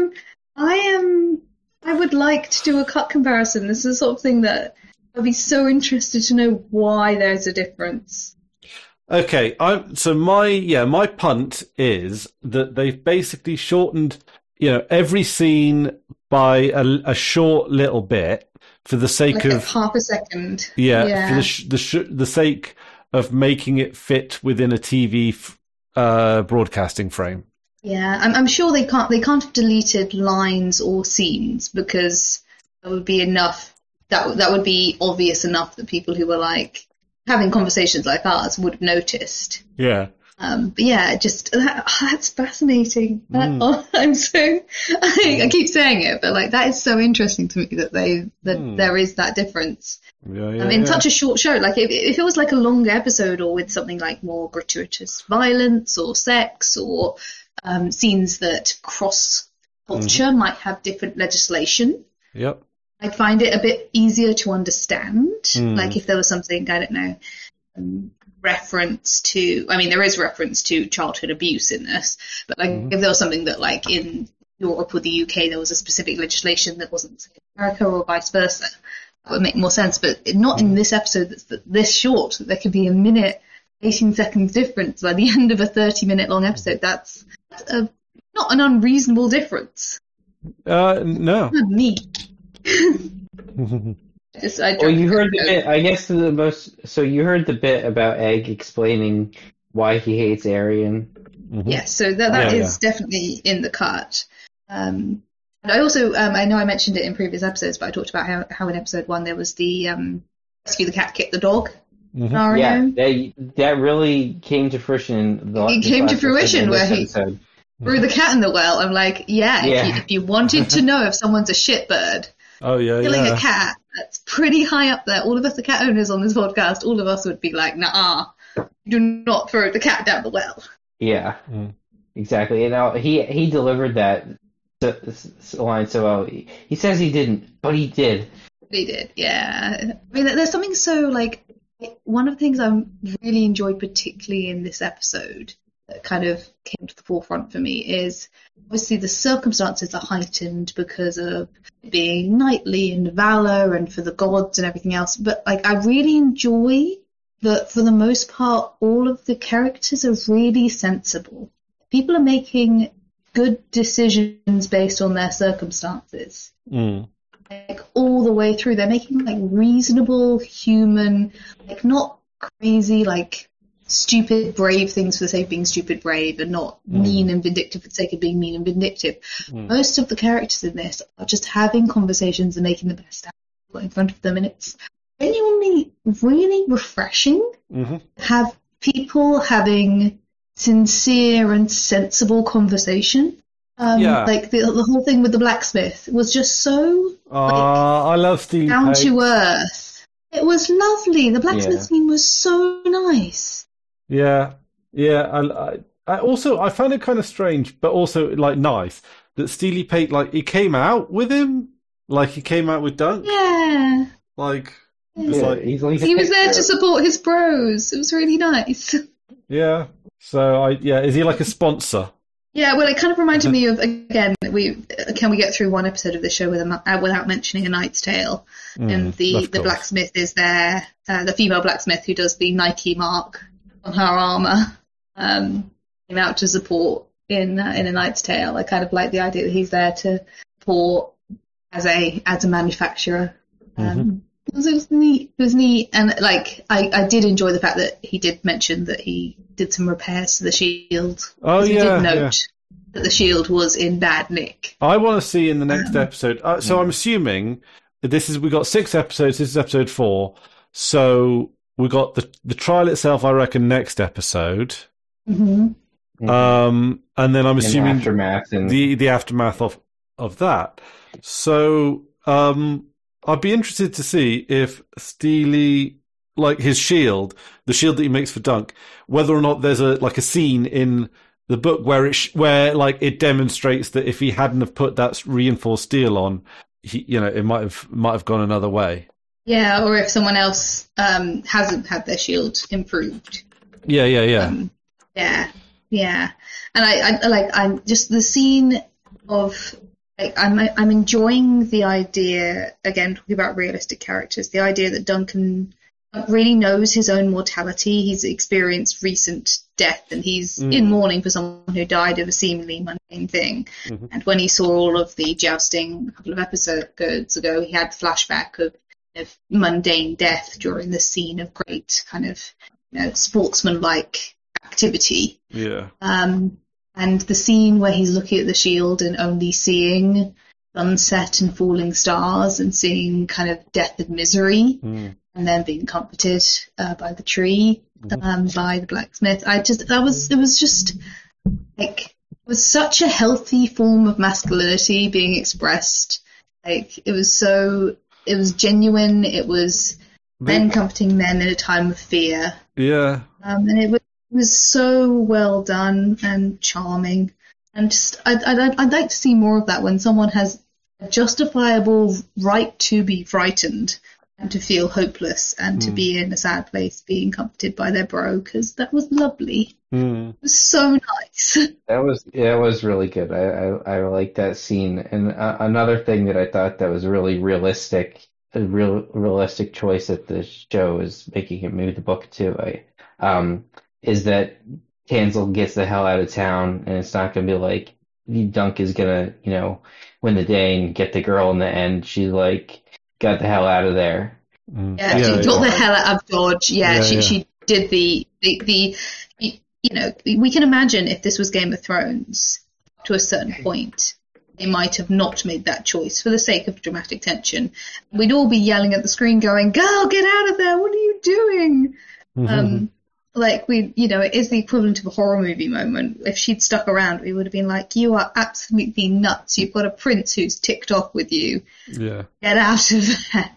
I would like to do a cut comparison. This is the sort of thing that I'd be so interested to know why there's a difference. Okay, my punt is that they've basically shortened, every scene by a short little bit for the sake like of half a second. Yeah. For the sake of making it fit within a TV broadcasting frame. Yeah, I'm sure they can't have deleted lines or scenes because that would be enough. That would be obvious enough that people who were like having conversations like ours would have noticed. Yeah. But yeah, just that's fascinating. I keep saying it, but like that is so interesting to me that there is that difference. In such a short show. Like if it was like a longer episode or with something like more gratuitous violence or sex or scenes that cross culture might have different legislation. Yep. I'd find it a bit easier to understand. Like if there was something, I don't know, reference to, I mean, there is reference to childhood abuse in this, but like if there was something that like in Europe or the UK there was a specific legislation that wasn't in America or vice versa, that would make more sense. But not in this episode that's this short. There could be a minute, 18 seconds difference by the end of a 30-minute long episode. That's not an unreasonable difference. No. Not me. You heard the bit. I guess So you heard the bit about Egg explaining why he hates Arian. Yes, so that is definitely in the cut. And I also, I know I mentioned it in previous episodes, but I talked about how in episode 1 there was the rescue the cat, kick the dog scenario. Yeah, that really came to fruition. It came to fruition where he threw the cat in the well. I'm like, if you wanted to know if someone's a shitbird, killing a cat, that's pretty high up there. All of us, the cat owners on this podcast, all of us would be like, nah, do not throw the cat down the well. Yeah, exactly. And he delivered that line so well. He says he didn't, but he did. He did, yeah. I mean, there's something so, like, one of the things I really enjoyed particularly in this episode that kind of came to the forefront for me is obviously the circumstances are heightened because of being knightly and valor and for the gods and everything else. But like, I really enjoy that for the most part, all of the characters are really sensible. People are making good decisions based on their circumstances. Like all the way through, they're making like reasonable, human, like not crazy, like stupid, brave things for the sake of being stupid, brave, and not mean and vindictive for the sake of being mean and vindictive. Most of the characters in this are just having conversations and making the best out of what's in front of them, and it's genuinely really refreshing to have people having sincere and sensible conversation. Like the whole thing with the blacksmith was just so I love Steely down Pate. to earth. It was lovely. The blacksmith scene was so nice. Yeah. I also I found it kind of strange, but also like nice that Steely Pate, like, he came out with him, like he came out with Dunk. Yeah. Like, he was there to support his bros. It was really nice. Yeah. So is he like a sponsor? Yeah, well, it kind of reminded me of, again, can we get through one episode of the show without mentioning A Knight's Tale? And the blacksmith is there, the female blacksmith who does the Nike mark on her armour, came out to support in A Knight's Tale. I kind of like the idea that he's there to support as a manufacturer. It was neat. It was neat, and like I did enjoy the fact that he did mention that he did some repairs to the shield. He did note that the shield was in bad nick. I want to see in the next episode. So I'm assuming that we got 6 episodes. This is episode 4. So we got the trial itself. I reckon next episode. And then I'm assuming aftermath the aftermath of that. So. I'd be interested to see if Steely, like his shield, the shield that he makes for Dunk, whether or not there's a scene in the book where it demonstrates that if he hadn't have put that reinforced steel on, it might have gone another way. Yeah, or if someone else hasn't had their shield improved. Yeah. Yeah. And I'm just the scene of, like, I'm enjoying the idea, again, talking about realistic characters, the idea that Duncan really knows his own mortality. He's experienced recent death, and he's in mourning for someone who died of a seemingly mundane thing. Mm-hmm. And when he saw all of the jousting a couple of episodes ago, he had flashback of mundane death during the scene of great kind of sportsmanlike activity. Yeah. And the scene where he's looking at the shield and only seeing sunset and falling stars and seeing kind of death and misery, and then being comforted by the tree, by the blacksmith. It was such a healthy form of masculinity being expressed. Like, it was genuine. It was men comforting men in a time of fear. Yeah. And it was so well done and charming. And just, I'd like to see more of that when someone has a justifiable right to be frightened and to feel hopeless and to be in a sad place being comforted by their bro, because that was lovely. It was so nice. That was really good. I like that scene. And another thing that I thought that was really realistic, a realistic choice that the show is making it move the book to, is that Tansel gets the hell out of town, and it's not going to be like Dunk is going to, win the day and get the girl in the end. She got the hell out of there. Yeah, she got the hell out of Dodge. Yeah, she did the we can imagine if this was Game of Thrones to a certain point, they might have not made that choice for the sake of dramatic tension. We'd all be yelling at the screen going, "Girl, get out of there! What are you doing?" It is the equivalent of a horror movie moment. If she'd stuck around, we would have been like, "You are absolutely nuts. You've got a prince who's ticked off with you. Yeah. Get out of there."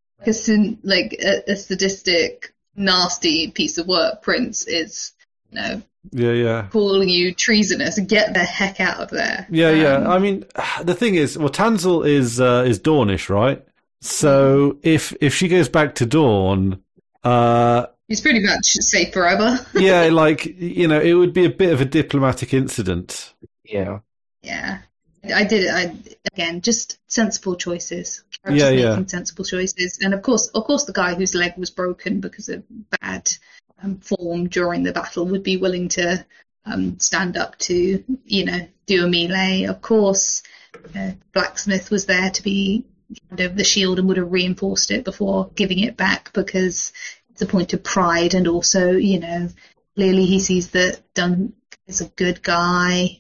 A sadistic, nasty piece of work prince is, calling you treasonous. Get the heck out of there. Yeah. I mean, the thing is, well, Tansel is Dornish, right? So if she goes back to Dorne, he's pretty much safe forever. Yeah, it would be a bit of a diplomatic incident. Yeah. Yeah. Again, just sensible choices. Making sensible choices. And of course, the guy whose leg was broken because of bad form during the battle would be willing to stand up to, do a melee. Of course, Blacksmith was there to be kind of the shield and would have reinforced it before giving it back, because it's a point of pride, and also, clearly he sees that Dunk is a good guy.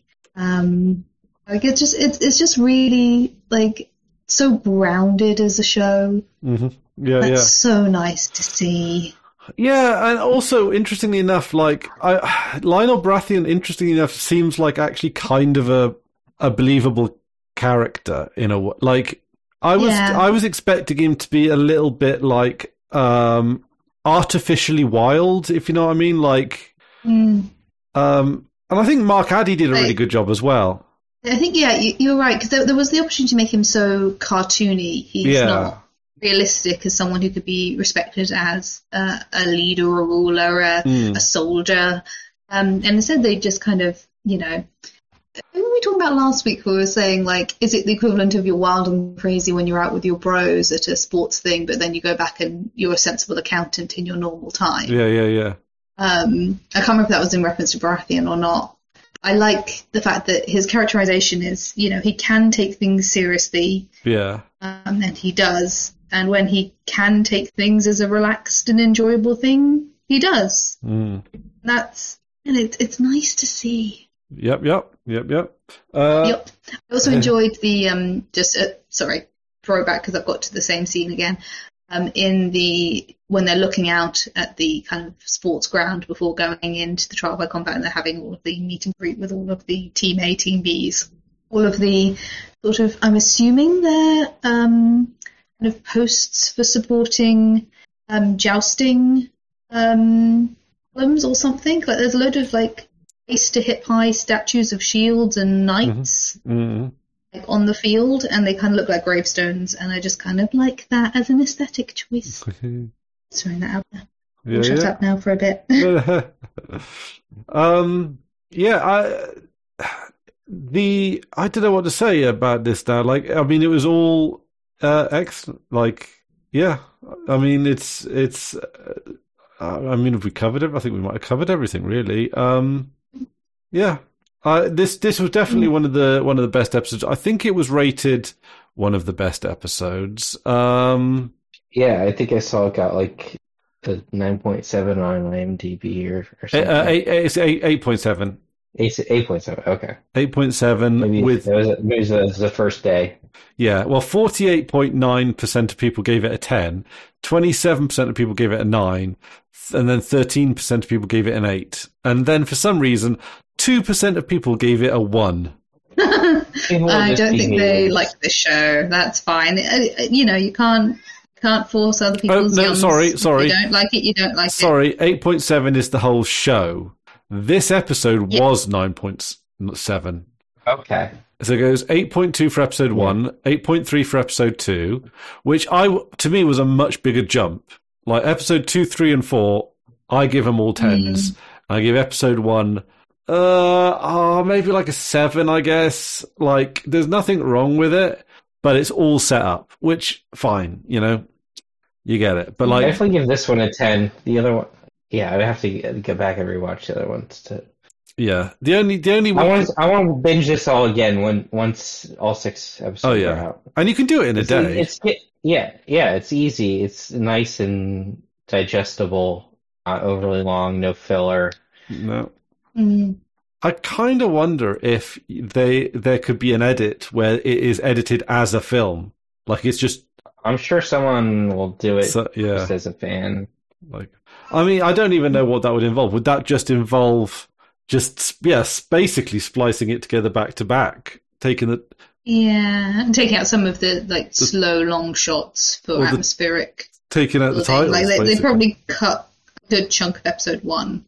It's just really so grounded as a show. Mm-hmm. That's so nice to see. Yeah, and also interestingly enough, Lionel Baratheon, interestingly enough, seems like actually kind of a believable character in a way. I was expecting him to be a little bit artificially wild, if you know what I mean. And I think Mark Addy did a really good job as well. I think, you're right, because there was the opportunity to make him so cartoony. He's not realistic as someone who could be respected as a leader, a ruler, a soldier. And instead they just kind of, what were we talking about last week? We were saying, is it the equivalent of you're wild and crazy when you're out with your bros at a sports thing, but then you go back and you're a sensible accountant in your normal time? Yeah. I can't remember if that was in reference to Baratheon or not. I like the fact that his characterization is, he can take things seriously. Yeah. And he does. And when he can take things as a relaxed and enjoyable thing, he does. It's nice to see. Yep. I also enjoyed the throwback, because I've got to the same scene again. When they're looking out at the kind of sports ground before going into the trial by combat, and they're having all of the meet and greet with all of the Team A, Team Bs, all of the sort of, I'm assuming they're kind of posts for supporting jousting columns or something. Like there's a load of like waist to hip high statues of shields and knights like on the field, and they kind of look like gravestones, and I just kind of like that as an aesthetic choice. Throwing that out there. Yeah, I'll shut up now for a bit. I don't know what to say about this now. Like, I mean, it was all excellent. Like, yeah, I mean, it's. I mean, have we covered it? I think we might have covered everything, really. Yeah, this was definitely one of the best episodes. I think it was rated one of the best episodes. Yeah, I think I saw it got like a 9.7 on IMDb or something. It's 8.7. 8.7. Okay. 8.7 Maybe with it was the first day. Yeah, well, 48.9% of people gave it a 10, 27% of people gave it a 9, and then 13% of people gave it an 8. And then for some reason, 2% of people gave it a 1. I don't think they like the show. That's fine. You can't force other people's yums. Sorry. If you don't like it, you don't like it. Sorry, 8.7 is the whole show. This episode was 9.7. Okay. So it goes 8.2 for episode 1, 8.3 for episode 2, which to me was a much bigger jump. Like episode 2, 3, and 4, I give them all 10s. I give episode 1, maybe like a 7, I guess. Like, there's nothing wrong with it, but it's all set up, which, fine, you get it. But like, I definitely give this one a 10. The other one, yeah, I'd have to go back and rewatch the other ones to. Yeah, the only one I want to binge this all again once all 6 episodes are out. And you can do it in a day. It's easy. It's nice and digestible. Not overly long. No filler. No. I kind of wonder if there could be an edit where it is edited as a film, like it's just. I'm sure someone will do it. Just as a fan. Like, I mean, I don't even know what that would involve. Would that just involve? Basically splicing it together back to back, taking and taking out some of the slow long shots for atmospheric. Taking out the titles. Like they probably cut a good chunk of episode 1,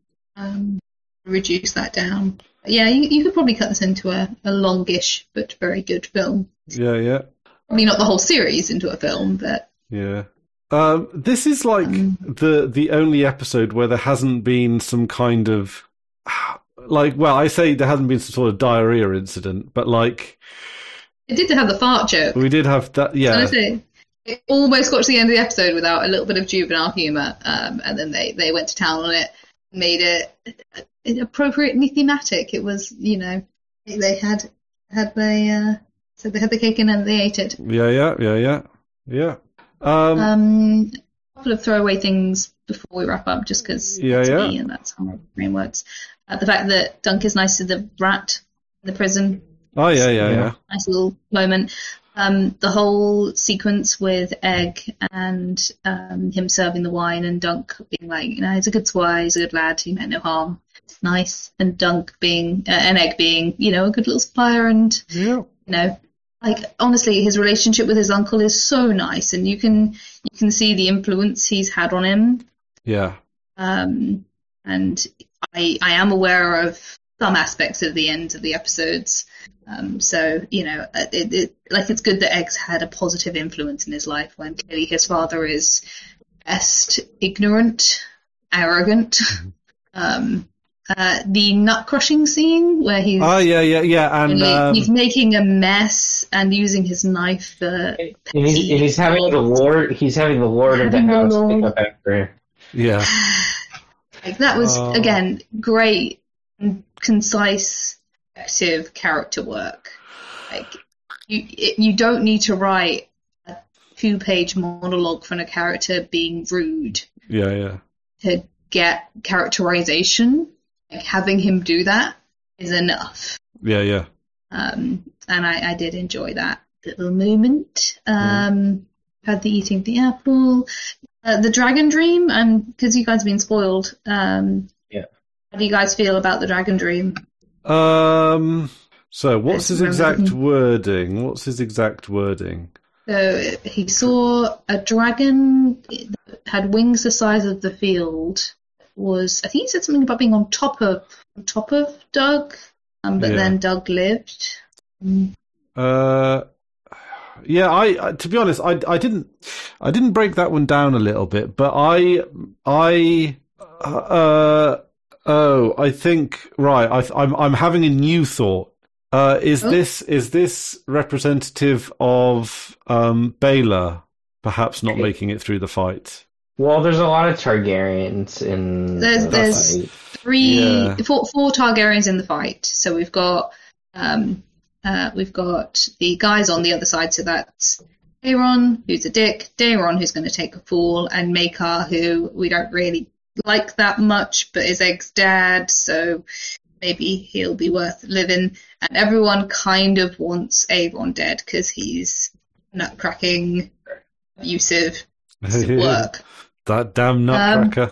reduce that down. Yeah, you could probably cut this into a longish but very good film. Yeah. I mean, not the whole series into a film, but yeah. This is like the only episode where there hasn't been some kind of. I say there hasn't been some sort of diarrhea incident, but like... It did have the fart joke. We did have that, yeah. Honestly, it almost got to the end of the episode without a little bit of juvenile humour, and then they went to town on it, made it appropriately thematic. It was, they had the cake and they ate it. Yeah. A couple of throwaway things before we wrap up, just because it's me and that's how my brain works. The fact that Dunk is nice to the rat in the prison. Oh, yeah. Nice little moment. The whole sequence with Egg and him serving the wine and Dunk being like, he's a good squire, he's a good lad, he meant no harm. It's nice. And Dunk being, and Egg being, a good little supplier and, like, honestly, his relationship with his uncle is so nice, and you can see the influence he's had on him. Yeah. And I am aware of some aspects of the ends of the episodes. So, it's good that Egg's had a positive influence in his life when clearly his father is best ignorant, arrogant. The nut crushing scene where he's and he's making a mess and using his knife for he's having the lord of the house pick up after him. Yeah. Like that was again great and concise, effective character work. Like you don't need to write a 2-page monologue from a character being rude. Yeah. To get characterization. Like having him do that is enough. Yeah. And I did enjoy that little moment. Had the eating of the apple, the dragon dream, because you guys have been spoiled. How do you guys feel about the dragon dream? So what's his exact wording? So he saw a dragon that had wings the size of the field. I think he said something about being on top of Doug, but then Doug lived. Yeah, I to be honest, I didn't break that one down a little bit, but I think right. I'm having a new thought. Is this representative of Baylor perhaps not making it through the fight? Well, there's a lot of Targaryens in there's the fight. Four Targaryens in the fight. So we've got the guys on the other side. So that's Aeron, who's a dick, Daeron, who's going to take a fall, and Maekar, who we don't really like that much, but is Egg's dad, so maybe he'll be worth living. And everyone kind of wants Aeron dead because he's nutcracking, abusive, work. That damn nutcracker.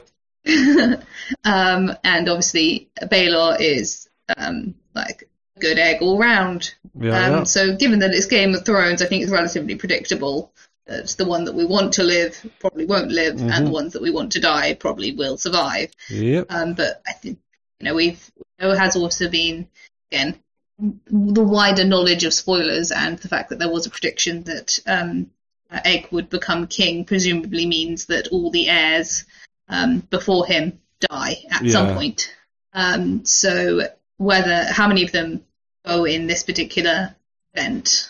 And obviously Baelor is like a good egg all round. So given that it's Game of Thrones, I think it's relatively predictable that the one that we want to live probably won't live, and the ones that we want to die probably will survive. Yep. But I think there has also been, again, the wider knowledge of spoilers and the fact that there was a prediction that Egg would become king presumably means that all the heirs before him die at some point. So how many of them go in this particular event,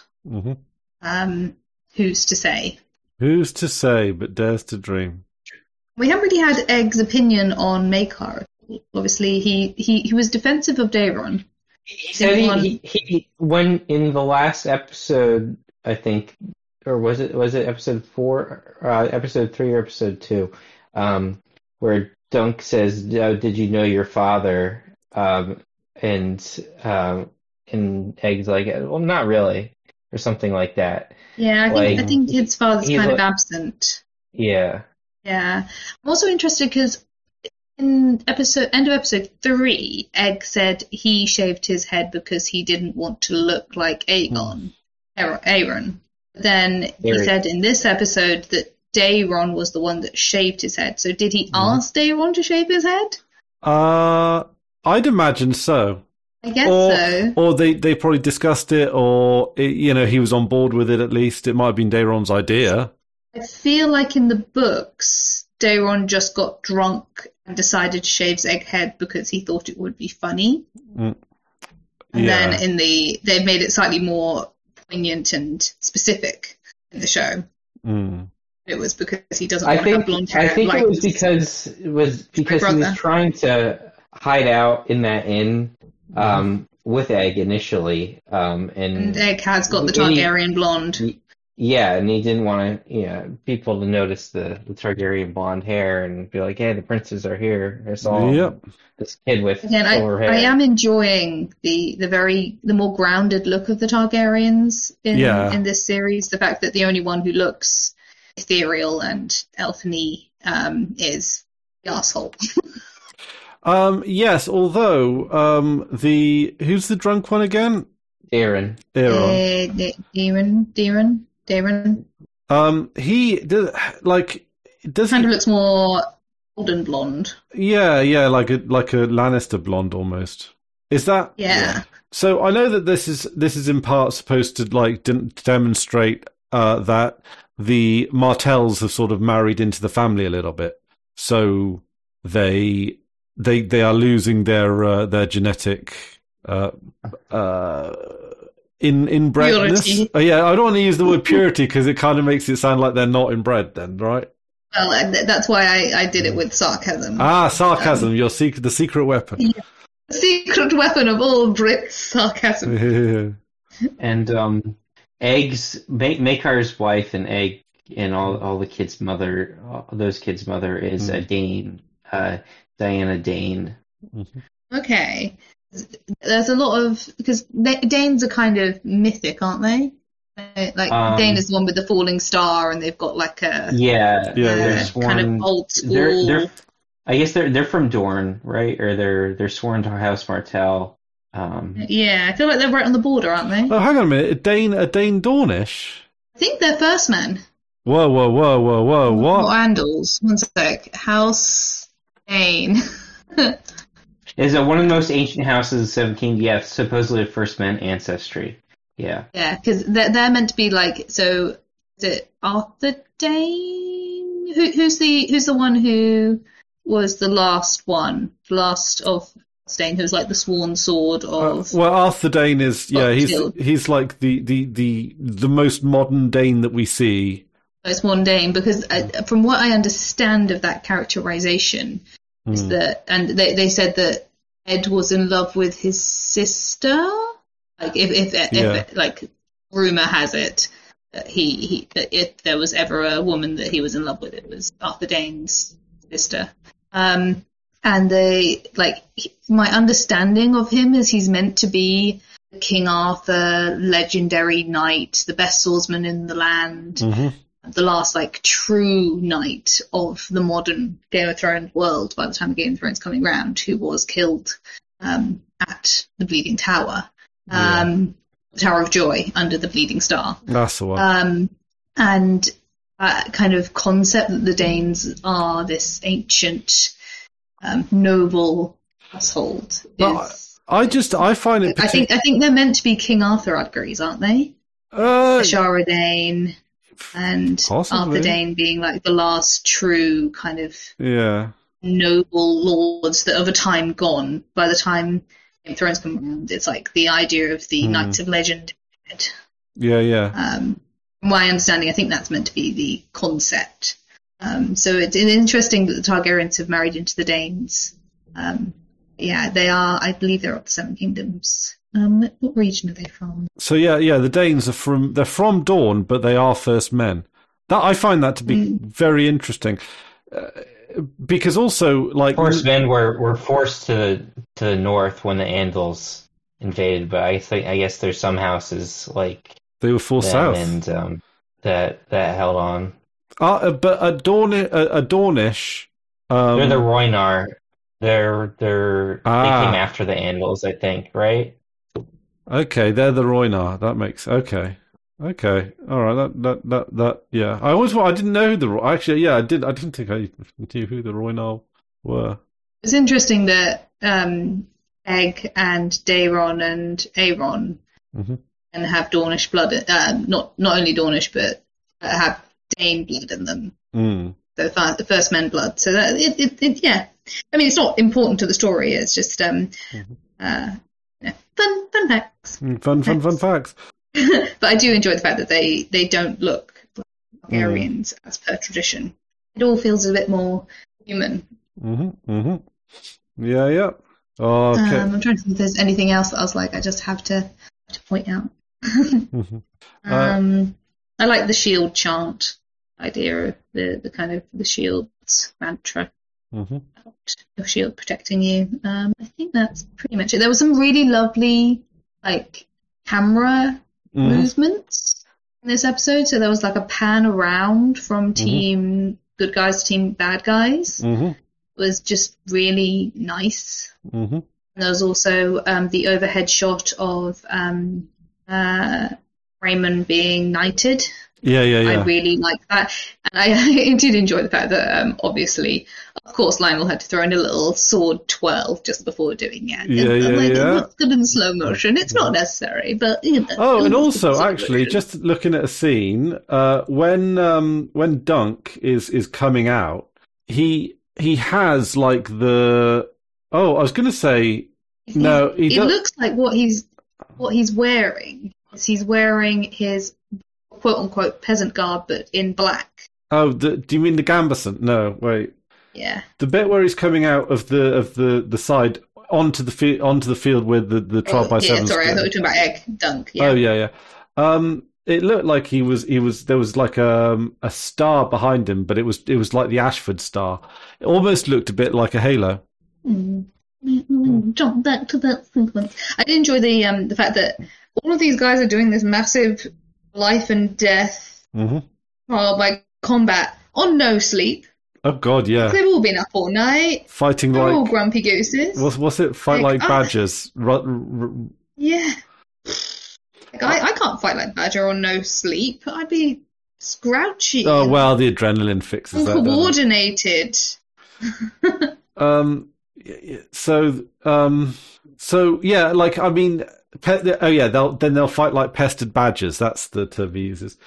who's to say? Who's to say, but dares to dream. We haven't really had Egg's opinion on Maekar. Obviously, he was defensive of Daeron. He said he when in the last episode, I think, or was it episode 4, episode 3 or episode 2, where Dunk says, "Did you know your father?" And Egg's like, "Well, not really," or something like that. Yeah, I think his father's kind of absent. Yeah. Yeah. I'm also interested because in end of episode 3, Egg said he shaved his head because he didn't want to look like Aeron. Then he said in this episode that Daeron was the one that shaved his head. So did he ask Daeron to shave his head? I'd imagine so. I guess so. Or they probably discussed it, or he was on board with it at least. It might have been Daeron's idea. I feel like in the books, Daeron just got drunk and decided to shave his egg head because he thought it would be funny. And then they've made it slightly more poignant and specific in the show. It was because he doesn't want to have blonde hair. I think it was because he was trying to hide out in that inn with Egg initially. And Egg has got the Targaryen blonde. Yeah, and he didn't want people to notice the Targaryen blonde hair and be like, "Hey, the princes are here." I saw this kid with silver hair. I am enjoying the more grounded look of the Targaryens in this series. The fact that the only one who looks ethereal and elfiny is the asshole. Yes, although who's the drunk one again? Daeron. He does kind of looks more golden blonde. Yeah, like a Lannister blonde almost. Is that? Yeah. So I know that this is in part supposed to demonstrate that the Martells have sort of married into the family a little bit, so they are losing their genetic inbredness. I don't want to use the word purity because it kind of makes it sound like they're not inbred then, right? Well, that's why I did it with sarcasm. Sarcasm, the secret weapon. Yeah. The secret weapon of all Brits, sarcasm. And Maekar's wife and Egg and all the kids' mother, those kids' mother is a Dane, Diana Dane. Okay. There's a lot of, because Danes are kind of mythic, aren't they? Dane is the one with the falling star, and they've got like a kind of old school. I guess they're from Dorne, right? Or they're sworn to House Martell. I feel like they're right on the border, aren't they? Oh, hang on a minute, a Dane Dornish? I think they're first men. Whoa! What? Or Andals. One sec. House Dane. Is it one of the most ancient houses of Seven Kingdoms? Yeah, supposedly a first men ancestry. Yeah. Yeah, because they're meant to be like. So is it Arthur Dane? Who's the one who was the last one? Last of Dane, who's like the sworn sword of. Well, Arthur Dane is he's like the most modern Dane that we see. Most modern Dane, because from what I understand of that characterization, is that, and they said that Ed was in love with his sister. Like if like rumor has it that if there was ever a woman that he was in love with, it was Arthur Dane's sister. And they my understanding of him is he's meant to be King Arthur, legendary knight, the best swordsman in the land. The last true knight of the modern Game of Thrones world by the time Game of Thrones coming round, who was killed at the Bleeding Tower, the Tower of Joy under the Bleeding Star. That's the one. And kind of concept that the Danes are this ancient, noble household. I find it. I think they're meant to be King Arthur Udgaries, aren't they? Ashara Dane. And possibly. Arthur Dane being like the last true kind of noble lords that of a time gone. By the time Game of Thrones come around, it's like the idea of the Knights of Legend. From my understanding, I think that's meant to be the concept. So it's interesting that the Targaryens have married into the Danes. They are. I believe they're of the Seven Kingdoms. What region are they from? So the Danes are from Dorne, but they are first men. That I find that to be very interesting, because also first men were forced to the north when the Andals invaded, but I guess there's some houses like they were forced south and that held on. But a Dornish, they're the Rhoynar. They came after the Andals, I think, right? Okay, they're the Rhoynar. That makes okay. All right, that yeah. I didn't know who I didn't think I knew who the Rhoynar were. It's interesting that Egg and Daeron and Aeron and have Dornish blood. Not only Dornish, but have Dane blood in them. The first men blood. So that yeah. I mean, it's not important to the story. It's just fun facts. Fun facts. But I do enjoy the fact that they don't look like Targaryens as per tradition. It all feels a bit more human. Yeah. Oh, okay. I'm trying to think if there's anything else that I was like, I just have to point out. I like the shield chant idea of the kind of the shield's mantra. Your shield protecting you. I think that's pretty much it. There was some really lovely camera movements in this episode. So there was a pan around from team good guys to team bad guys. It was just really nice. And there was also the overhead shot of Raymond being knighted. Yeah. I really like that. And I did enjoy the fact that, obviously, of course, Lionel had to throw in a little sword twirl just before doing it. It looks good in slow motion. It's not necessary, but, Oh, and also, actually, just looking at a scene, when Dunk is coming out, he has, the... Oh, I was going to say... No, it looks like what he's wearing. He's wearing his quote-unquote peasant garb, but in black. Oh, do you mean the Gambesson? No, wait. Yeah. The bit where he's coming out of the side onto the field with the 12x7. Yeah, sorry, I thought you were talking about Egg Dunk. Yeah. Oh yeah. It looked like he was there was a star behind him, but it was like the Ashford star. It almost looked a bit like a halo. Jump back to that sequence. I did enjoy the fact that all of these guys are doing this massive life and death by combat on no sleep. Oh God, yeah. They've all been up all night, fighting They're all grumpy gooses. What's it? Fight like badgers. Yeah. I can't fight like Badger on no sleep. I'd be grouchy. Oh well, the adrenaline fixes that. Uncoordinated. So yeah, like I mean, they'll fight like pestered badgers. That's the term he uses.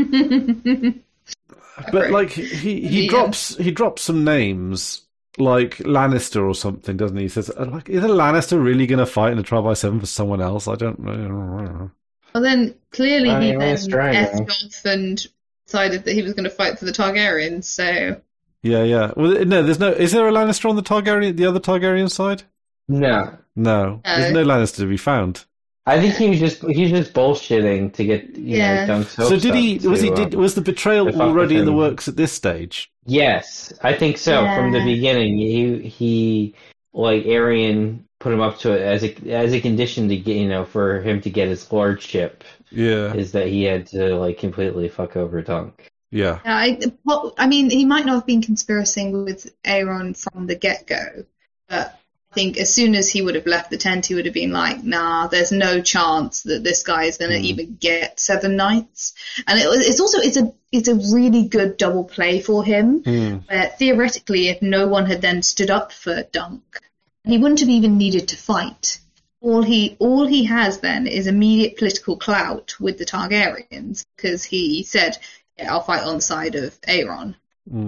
But like he drops some names like Lannister or something, doesn't he? He says like, is a Lannister really going to fight in a trial by 7 for someone else? I don't know. Well, then clearly he then effed off and decided that he was going to fight for the Targaryens. So yeah. Well, no, there's no. Is there a Lannister on the other Targaryen side? No. There's no Lannister to be found. I think he's just bullshitting to get Dunk's hopes up. So was the betrayal already in the works at this stage? Yes, I think so. Yeah. From the beginning, he like Aerion put him up to it as a condition to get for him to get his lordship. Yeah, is that he had to like completely fuck over Dunk. Yeah. I mean, he might not have been conspiring with Aeron from the get-go, but I think as soon as he would have left the tent, he would have been like, nah, there's no chance that this guy is going to even get 7 nights. And it's a really good double play for him, where theoretically, if no one had then stood up for Dunk, he wouldn't have even needed to fight. All he has then is immediate political clout with the Targaryens, because he said, yeah, I'll fight on the side of Aeron.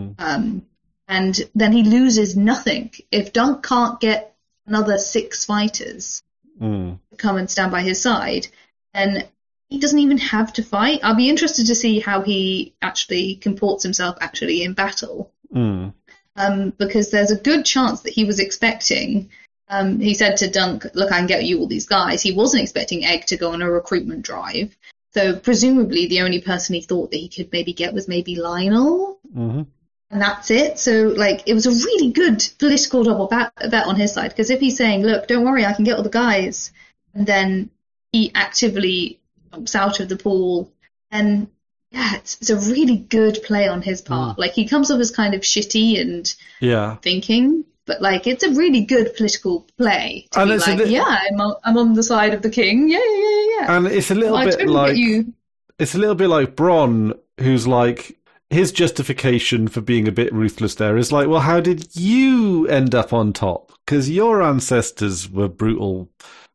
And then he loses nothing. If Dunk can't get another 6 fighters to come and stand by his side, then he doesn't even have to fight. I'll be interested to see how he actually comports himself actually in battle. Because there's a good chance that he was expecting, he said to Dunk, look, I can get you all these guys. He wasn't expecting Egg to go on a recruitment drive. So presumably the only person he thought that he could maybe get was maybe Lionel. And that's it. So, like, it was a really good political double bet on his side. Because if he's saying, look, don't worry, I can get all the guys, and then he actively jumps out of the pool, and yeah, it's a really good play on his part. Like, he comes off as kind of shitty and thinking, but, like, it's a really good political play to be like, I'm on the side of the king. Yeah. And it's a little bit like... It's a little bit like Bronn, who's like... His justification for being a bit ruthless there is like, well, how did you end up on top? Because your ancestors were brutal,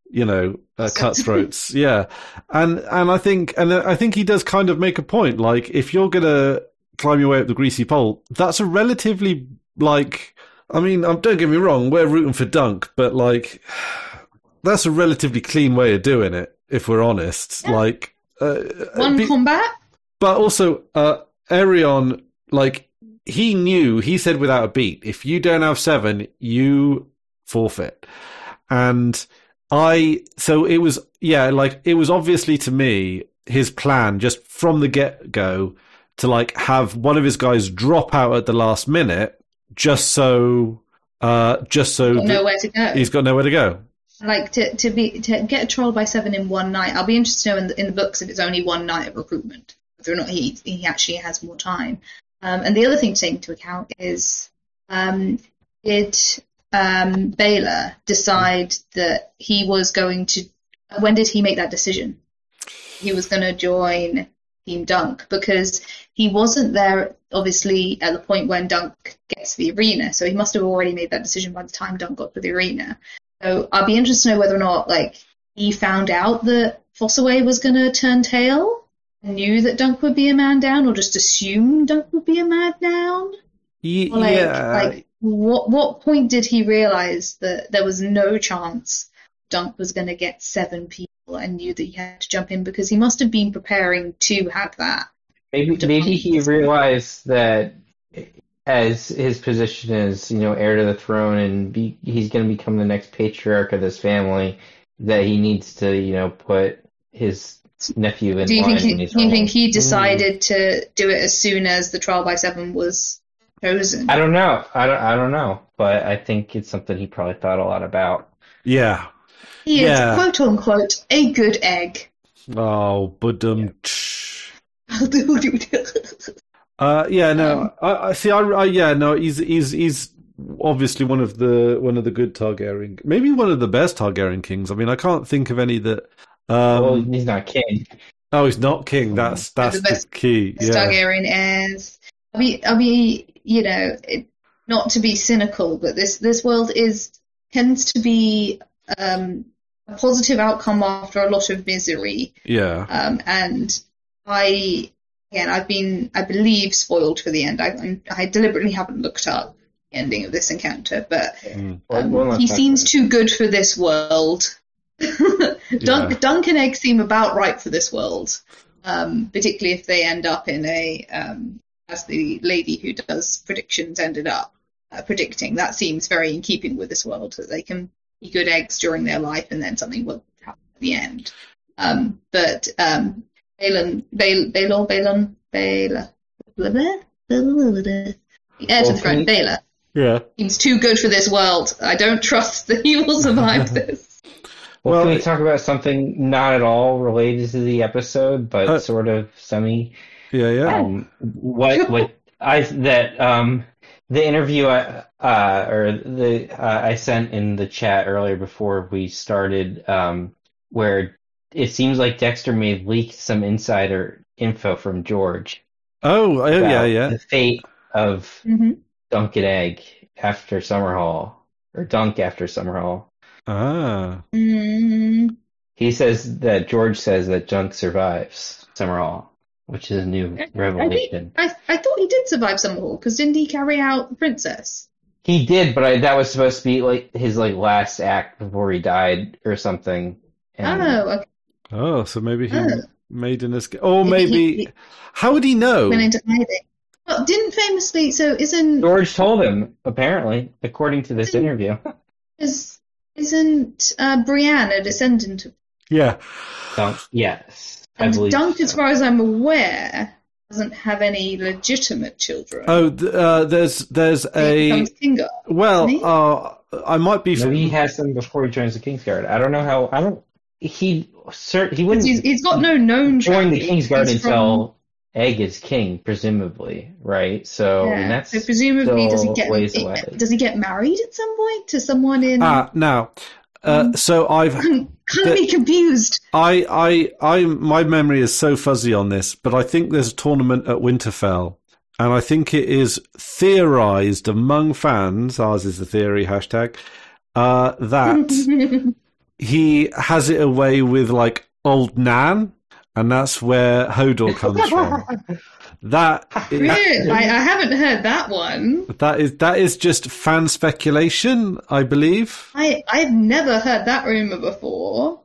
cutthroats. Yeah. And I think he does kind of make a point. Like, if you're going to climb your way up the greasy pole, that's a relatively, like, I mean, don't get me wrong, we're rooting for Dunk, but like, that's a relatively clean way of doing it, if we're honest. Yeah. Like, one combat. But also, Aerion, like, he said without a beat, if you don't have 7, you forfeit. And so it was obviously to me, his plan just from the get-go to like have one of his guys drop out at the last minute just so he's got nowhere to go. Like to get a trial by 7 in one night. I'll be interested to know in the books if it's only one night of recruitment, whether or not he actually has more time. And the other thing to take into account is, did Baylor decide that he was going to? When did he make that decision? He was going to join Team Dunk, because he wasn't there, obviously, at the point when Dunk gets to the arena. So he must have already made that decision by the time Dunk got to the arena. So I'd be interested to know whether or not, like, he found out that Fossaway was going to turn tail, knew that Dunk would be a man down, or just assumed Dunk would be a man down. Like, what point did he realize that there was no chance Dunk was going to get 7 people and knew that he had to jump in, because he must have been preparing to have that. Maybe he realized that as his position as, heir to the throne, and he's going to become the next patriarch of this family, that he needs to, put his nephew in. Do you think he decided to do it as soon as the trial by 7 was chosen? I don't know. I don't know, but I think it's something he probably thought a lot about. Yeah. He is, quote unquote, a good egg. Oh, budum. He's obviously one of the good Targaryen, maybe one of the best Targaryen kings. I mean, I can't think of any that Well, he's not king. Oh, he's not king. That's the key. Yeah. Targaryen heirs. I mean, not to be cynical, but this world tends to be a positive outcome after a lot of misery. Yeah. And I believe spoiled for the end. I deliberately haven't looked up the ending of this encounter, but he seems too good for this world. Dunk and Egg seem about right for this world, particularly if they end up in as the lady who does predictions ended up predicting. That seems very in keeping with this world, that they can be good eggs during their life and then something will happen at the end. But Balon, the heir to the throne, Baela, seems too good for this world. I don't trust that he will survive this. Well, can we talk about something not at all related to the episode, but sort of semi? Yeah. The interview I sent in the chat earlier before we started, where it seems like Dexter may have leaked some insider info from George. Yeah. The fate of Dunk and Egg after Summerhall, or Dunk after Summerhall. Ah. He says that George says that Dunk survives Summerhall, which is a new revelation. I thought he did survive Summerhall, because didn't he carry out the princess? He did, but that was supposed to be like his last act before he died or something. Okay. Oh, so maybe he made an escape. Or maybe how would he know? Went into hiding. Well, isn't George told him, apparently, according to this interview. Isn't Brienne a descendant of... Yeah. Dunk, yes. And Dunk, as far as I'm aware, doesn't have any legitimate children. Oh, there's a... Kingsguard, well, I might be... Maybe he has them before he joins the Kingsguard. I don't know how... He wouldn't... He's got no known join the Kingsguard until Egg is king, presumably, right? So, yeah. And that's so presumably, does he get married at some point to someone in? So I've can't be confused. My memory is so fuzzy on this, but I think there's a tournament at Winterfell, and I think it is theorized among fans. Ours is the theory hashtag that he has it away with old Nan. And that's where Hodor comes from. Really? I haven't heard that one. That is just fan speculation, I believe. I've never heard that rumor before.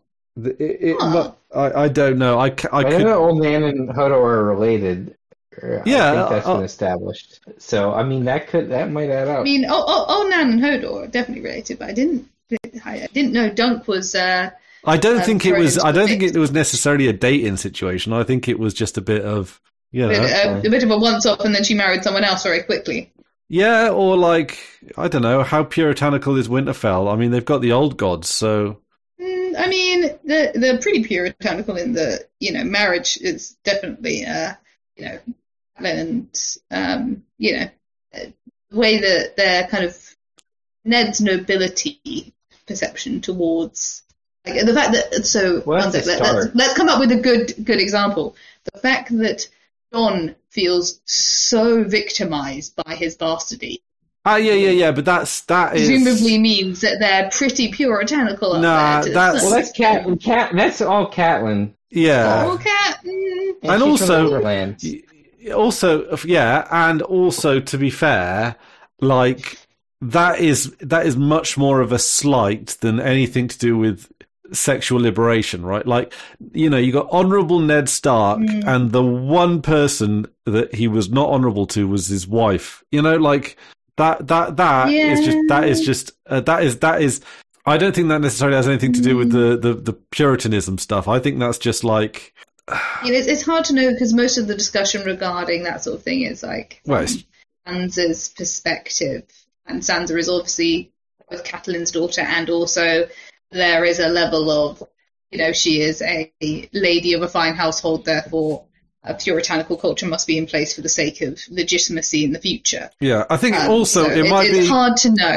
I don't know. I know old Nan and Hodor are related. Yeah, I think that's been established. So I mean that might add up. I mean, old Nan and Hodor are definitely related, but I didn't know Dunk was. I don't think it was necessarily a dating situation. I think it was just a bit of, a bit of a once-off, and then she married someone else very quickly. Yeah, or I don't know, how puritanical is Winterfell? I mean, they've got the old gods, so. I mean, they're pretty puritanical in the, marriage is definitely, and the way that their kind of Ned's nobility perception towards. The fact that let's come up with a good example. The fact that Jon feels so victimized by his bastardy. Yeah, but that presumably means that they're pretty puritanical. That's Catelyn. That's all Catelyn. Yeah. All Catelyn. And also, to be fair, that is much more of a slight than anything to do with sexual liberation, right? You got honorable Ned Stark, and the one person that he was not honorable to was his wife. That is I don't think that necessarily has anything to do with the Puritanism stuff. I think that's just it's hard to know, because most of the discussion regarding that sort of thing is Sansa's perspective, and Sansa is obviously both Catelyn's daughter, and also there is a level of, she is a lady of a fine household, therefore a puritanical culture must be in place for the sake of legitimacy in the future. Yeah, I think also it's hard to know.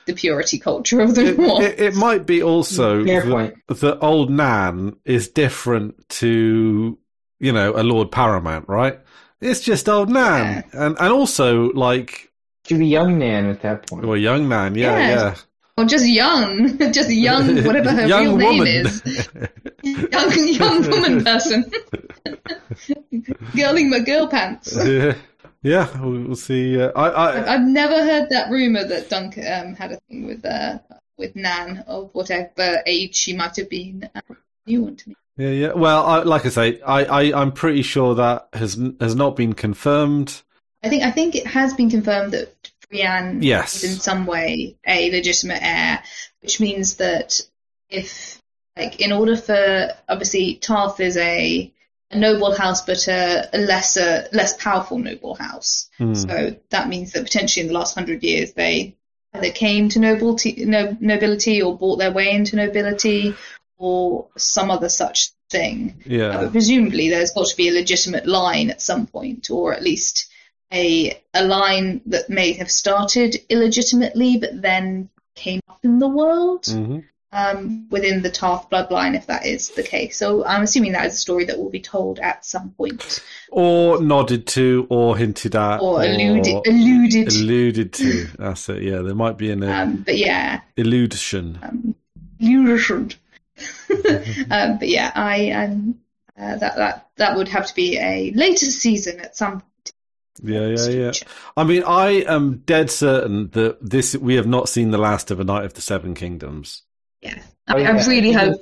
the purity culture of the North. It might be also Fair point. that old Nan is different to, you know, a Lord Paramount, right? It's just old Nan. And also, like... She'd be young Nan at that point. Well, young Nan, yeah. Or just young, whatever her young real woman. name is. young woman person. Girling my girl pants. Yeah, we'll see. I've never heard that rumor that Dunk had a thing with Nan of whatever age she might have been. New one to me. Yeah. Well, like I say, I'm pretty sure that has not been confirmed. I think it has been confirmed that Brienne is in some way a legitimate heir, which means that if, like, in order for, obviously, Tarth is a noble house, but a less powerful noble house. So that means that potentially in the last 100 years they either came to nobility or bought their way into nobility or some other such thing. Yeah. But presumably there's got to be a legitimate line at some point, or at least a line that may have started illegitimately but then came up in the world. Within the Tarth bloodline, if that is the case. So I'm assuming that is a story that will be told at some point. Or nodded to, or hinted at. Or alluded. Alluded to. That's it, yeah. There might be an but yeah. illusion. Illusion. But yeah, that would have to be a later season at some point. Yeah. I mean, I am dead certain that we have not seen the last of A Night of the Seven Kingdoms. Yeah, I really hope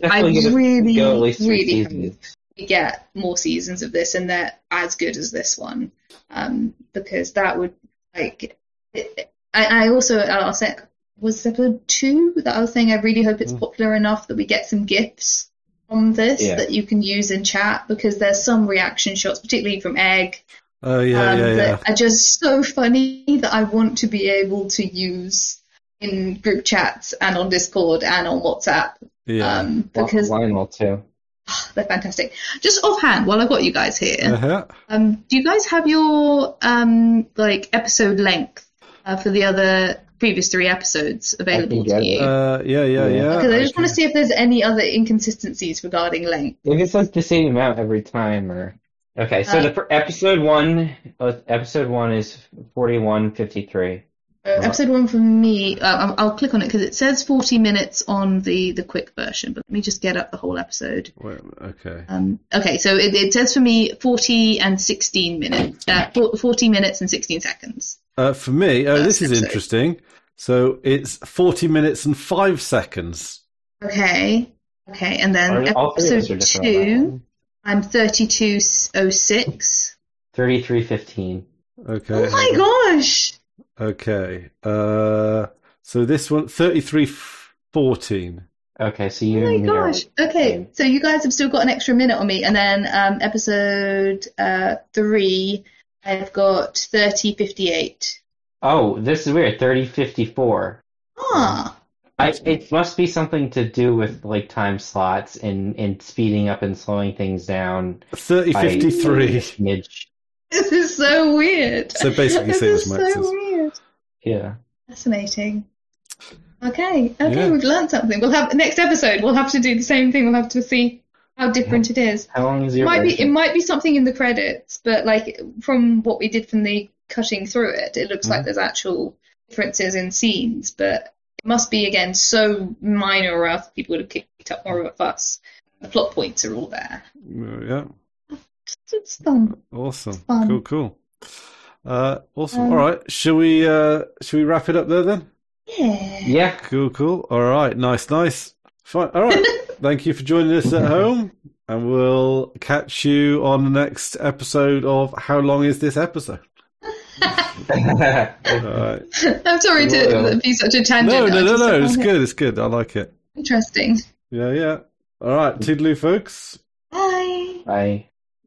we get more seasons of this and they're as good as this one, because that would, like, I'll say, was episode 2 that I was saying I really hope it's popular enough that we get some GIFs from this that you can use in chat, because there's some reaction shots, particularly from Egg, that are just so funny that I want to be able to use in group chats and on Discord and on WhatsApp. Because Lionel too. They're fantastic. Just offhand, while I've got you guys here, do you guys have your like episode length for the other previous 3 episodes available to you? Yeah. Because I just want to see if there's any other inconsistencies regarding length. If it's like the same amount every time, or okay. So the episode one is 41:53. Episode 1 for me, I'll click on it because it says 40 minutes on the quick version, but let me just get up the whole episode. Okay. Okay, so it says for me 40 and 16 minutes, 40 minutes and 16 seconds. For me, this is interesting. So it's 40 minutes and 5 seconds. Okay, and then episode 2, I'm 32:06. 33:15. Okay. Oh my gosh! Okay. So this one, 33:14. Okay, so you. Oh my gosh. Okay, so you guys have still got an extra minute on me, and then episode 3, I've got 30:58. Oh, this is weird. 30:54. It must be something to do with like time slots and speeding up and slowing things down. 30:53. This is so weird. So basically, same as Max's. So weird. Yeah. Fascinating. Okay, we've learned something. We'll have next episode. We'll have to do the same thing. We'll have to see how different it is. How long is your It might be something in the credits, but like from what we did from the cutting through it, it looks like there's actual differences in scenes, but it must be again so minor, or else people would have kicked up more of a fuss. The plot points are all there. Yeah. It's fun. Awesome. It's fun. Cool. Awesome. All right. Shall we wrap it up there then? Yeah. Cool. All right. Nice. Fine. All right. Thank you for joining us at home, and we'll catch you on the next episode of How Long Is This Episode? All right. I'm sorry to be such a tangent. No. It's good. I like it. Interesting. Yeah. All right. Toodaloo, folks. Bye. Bye.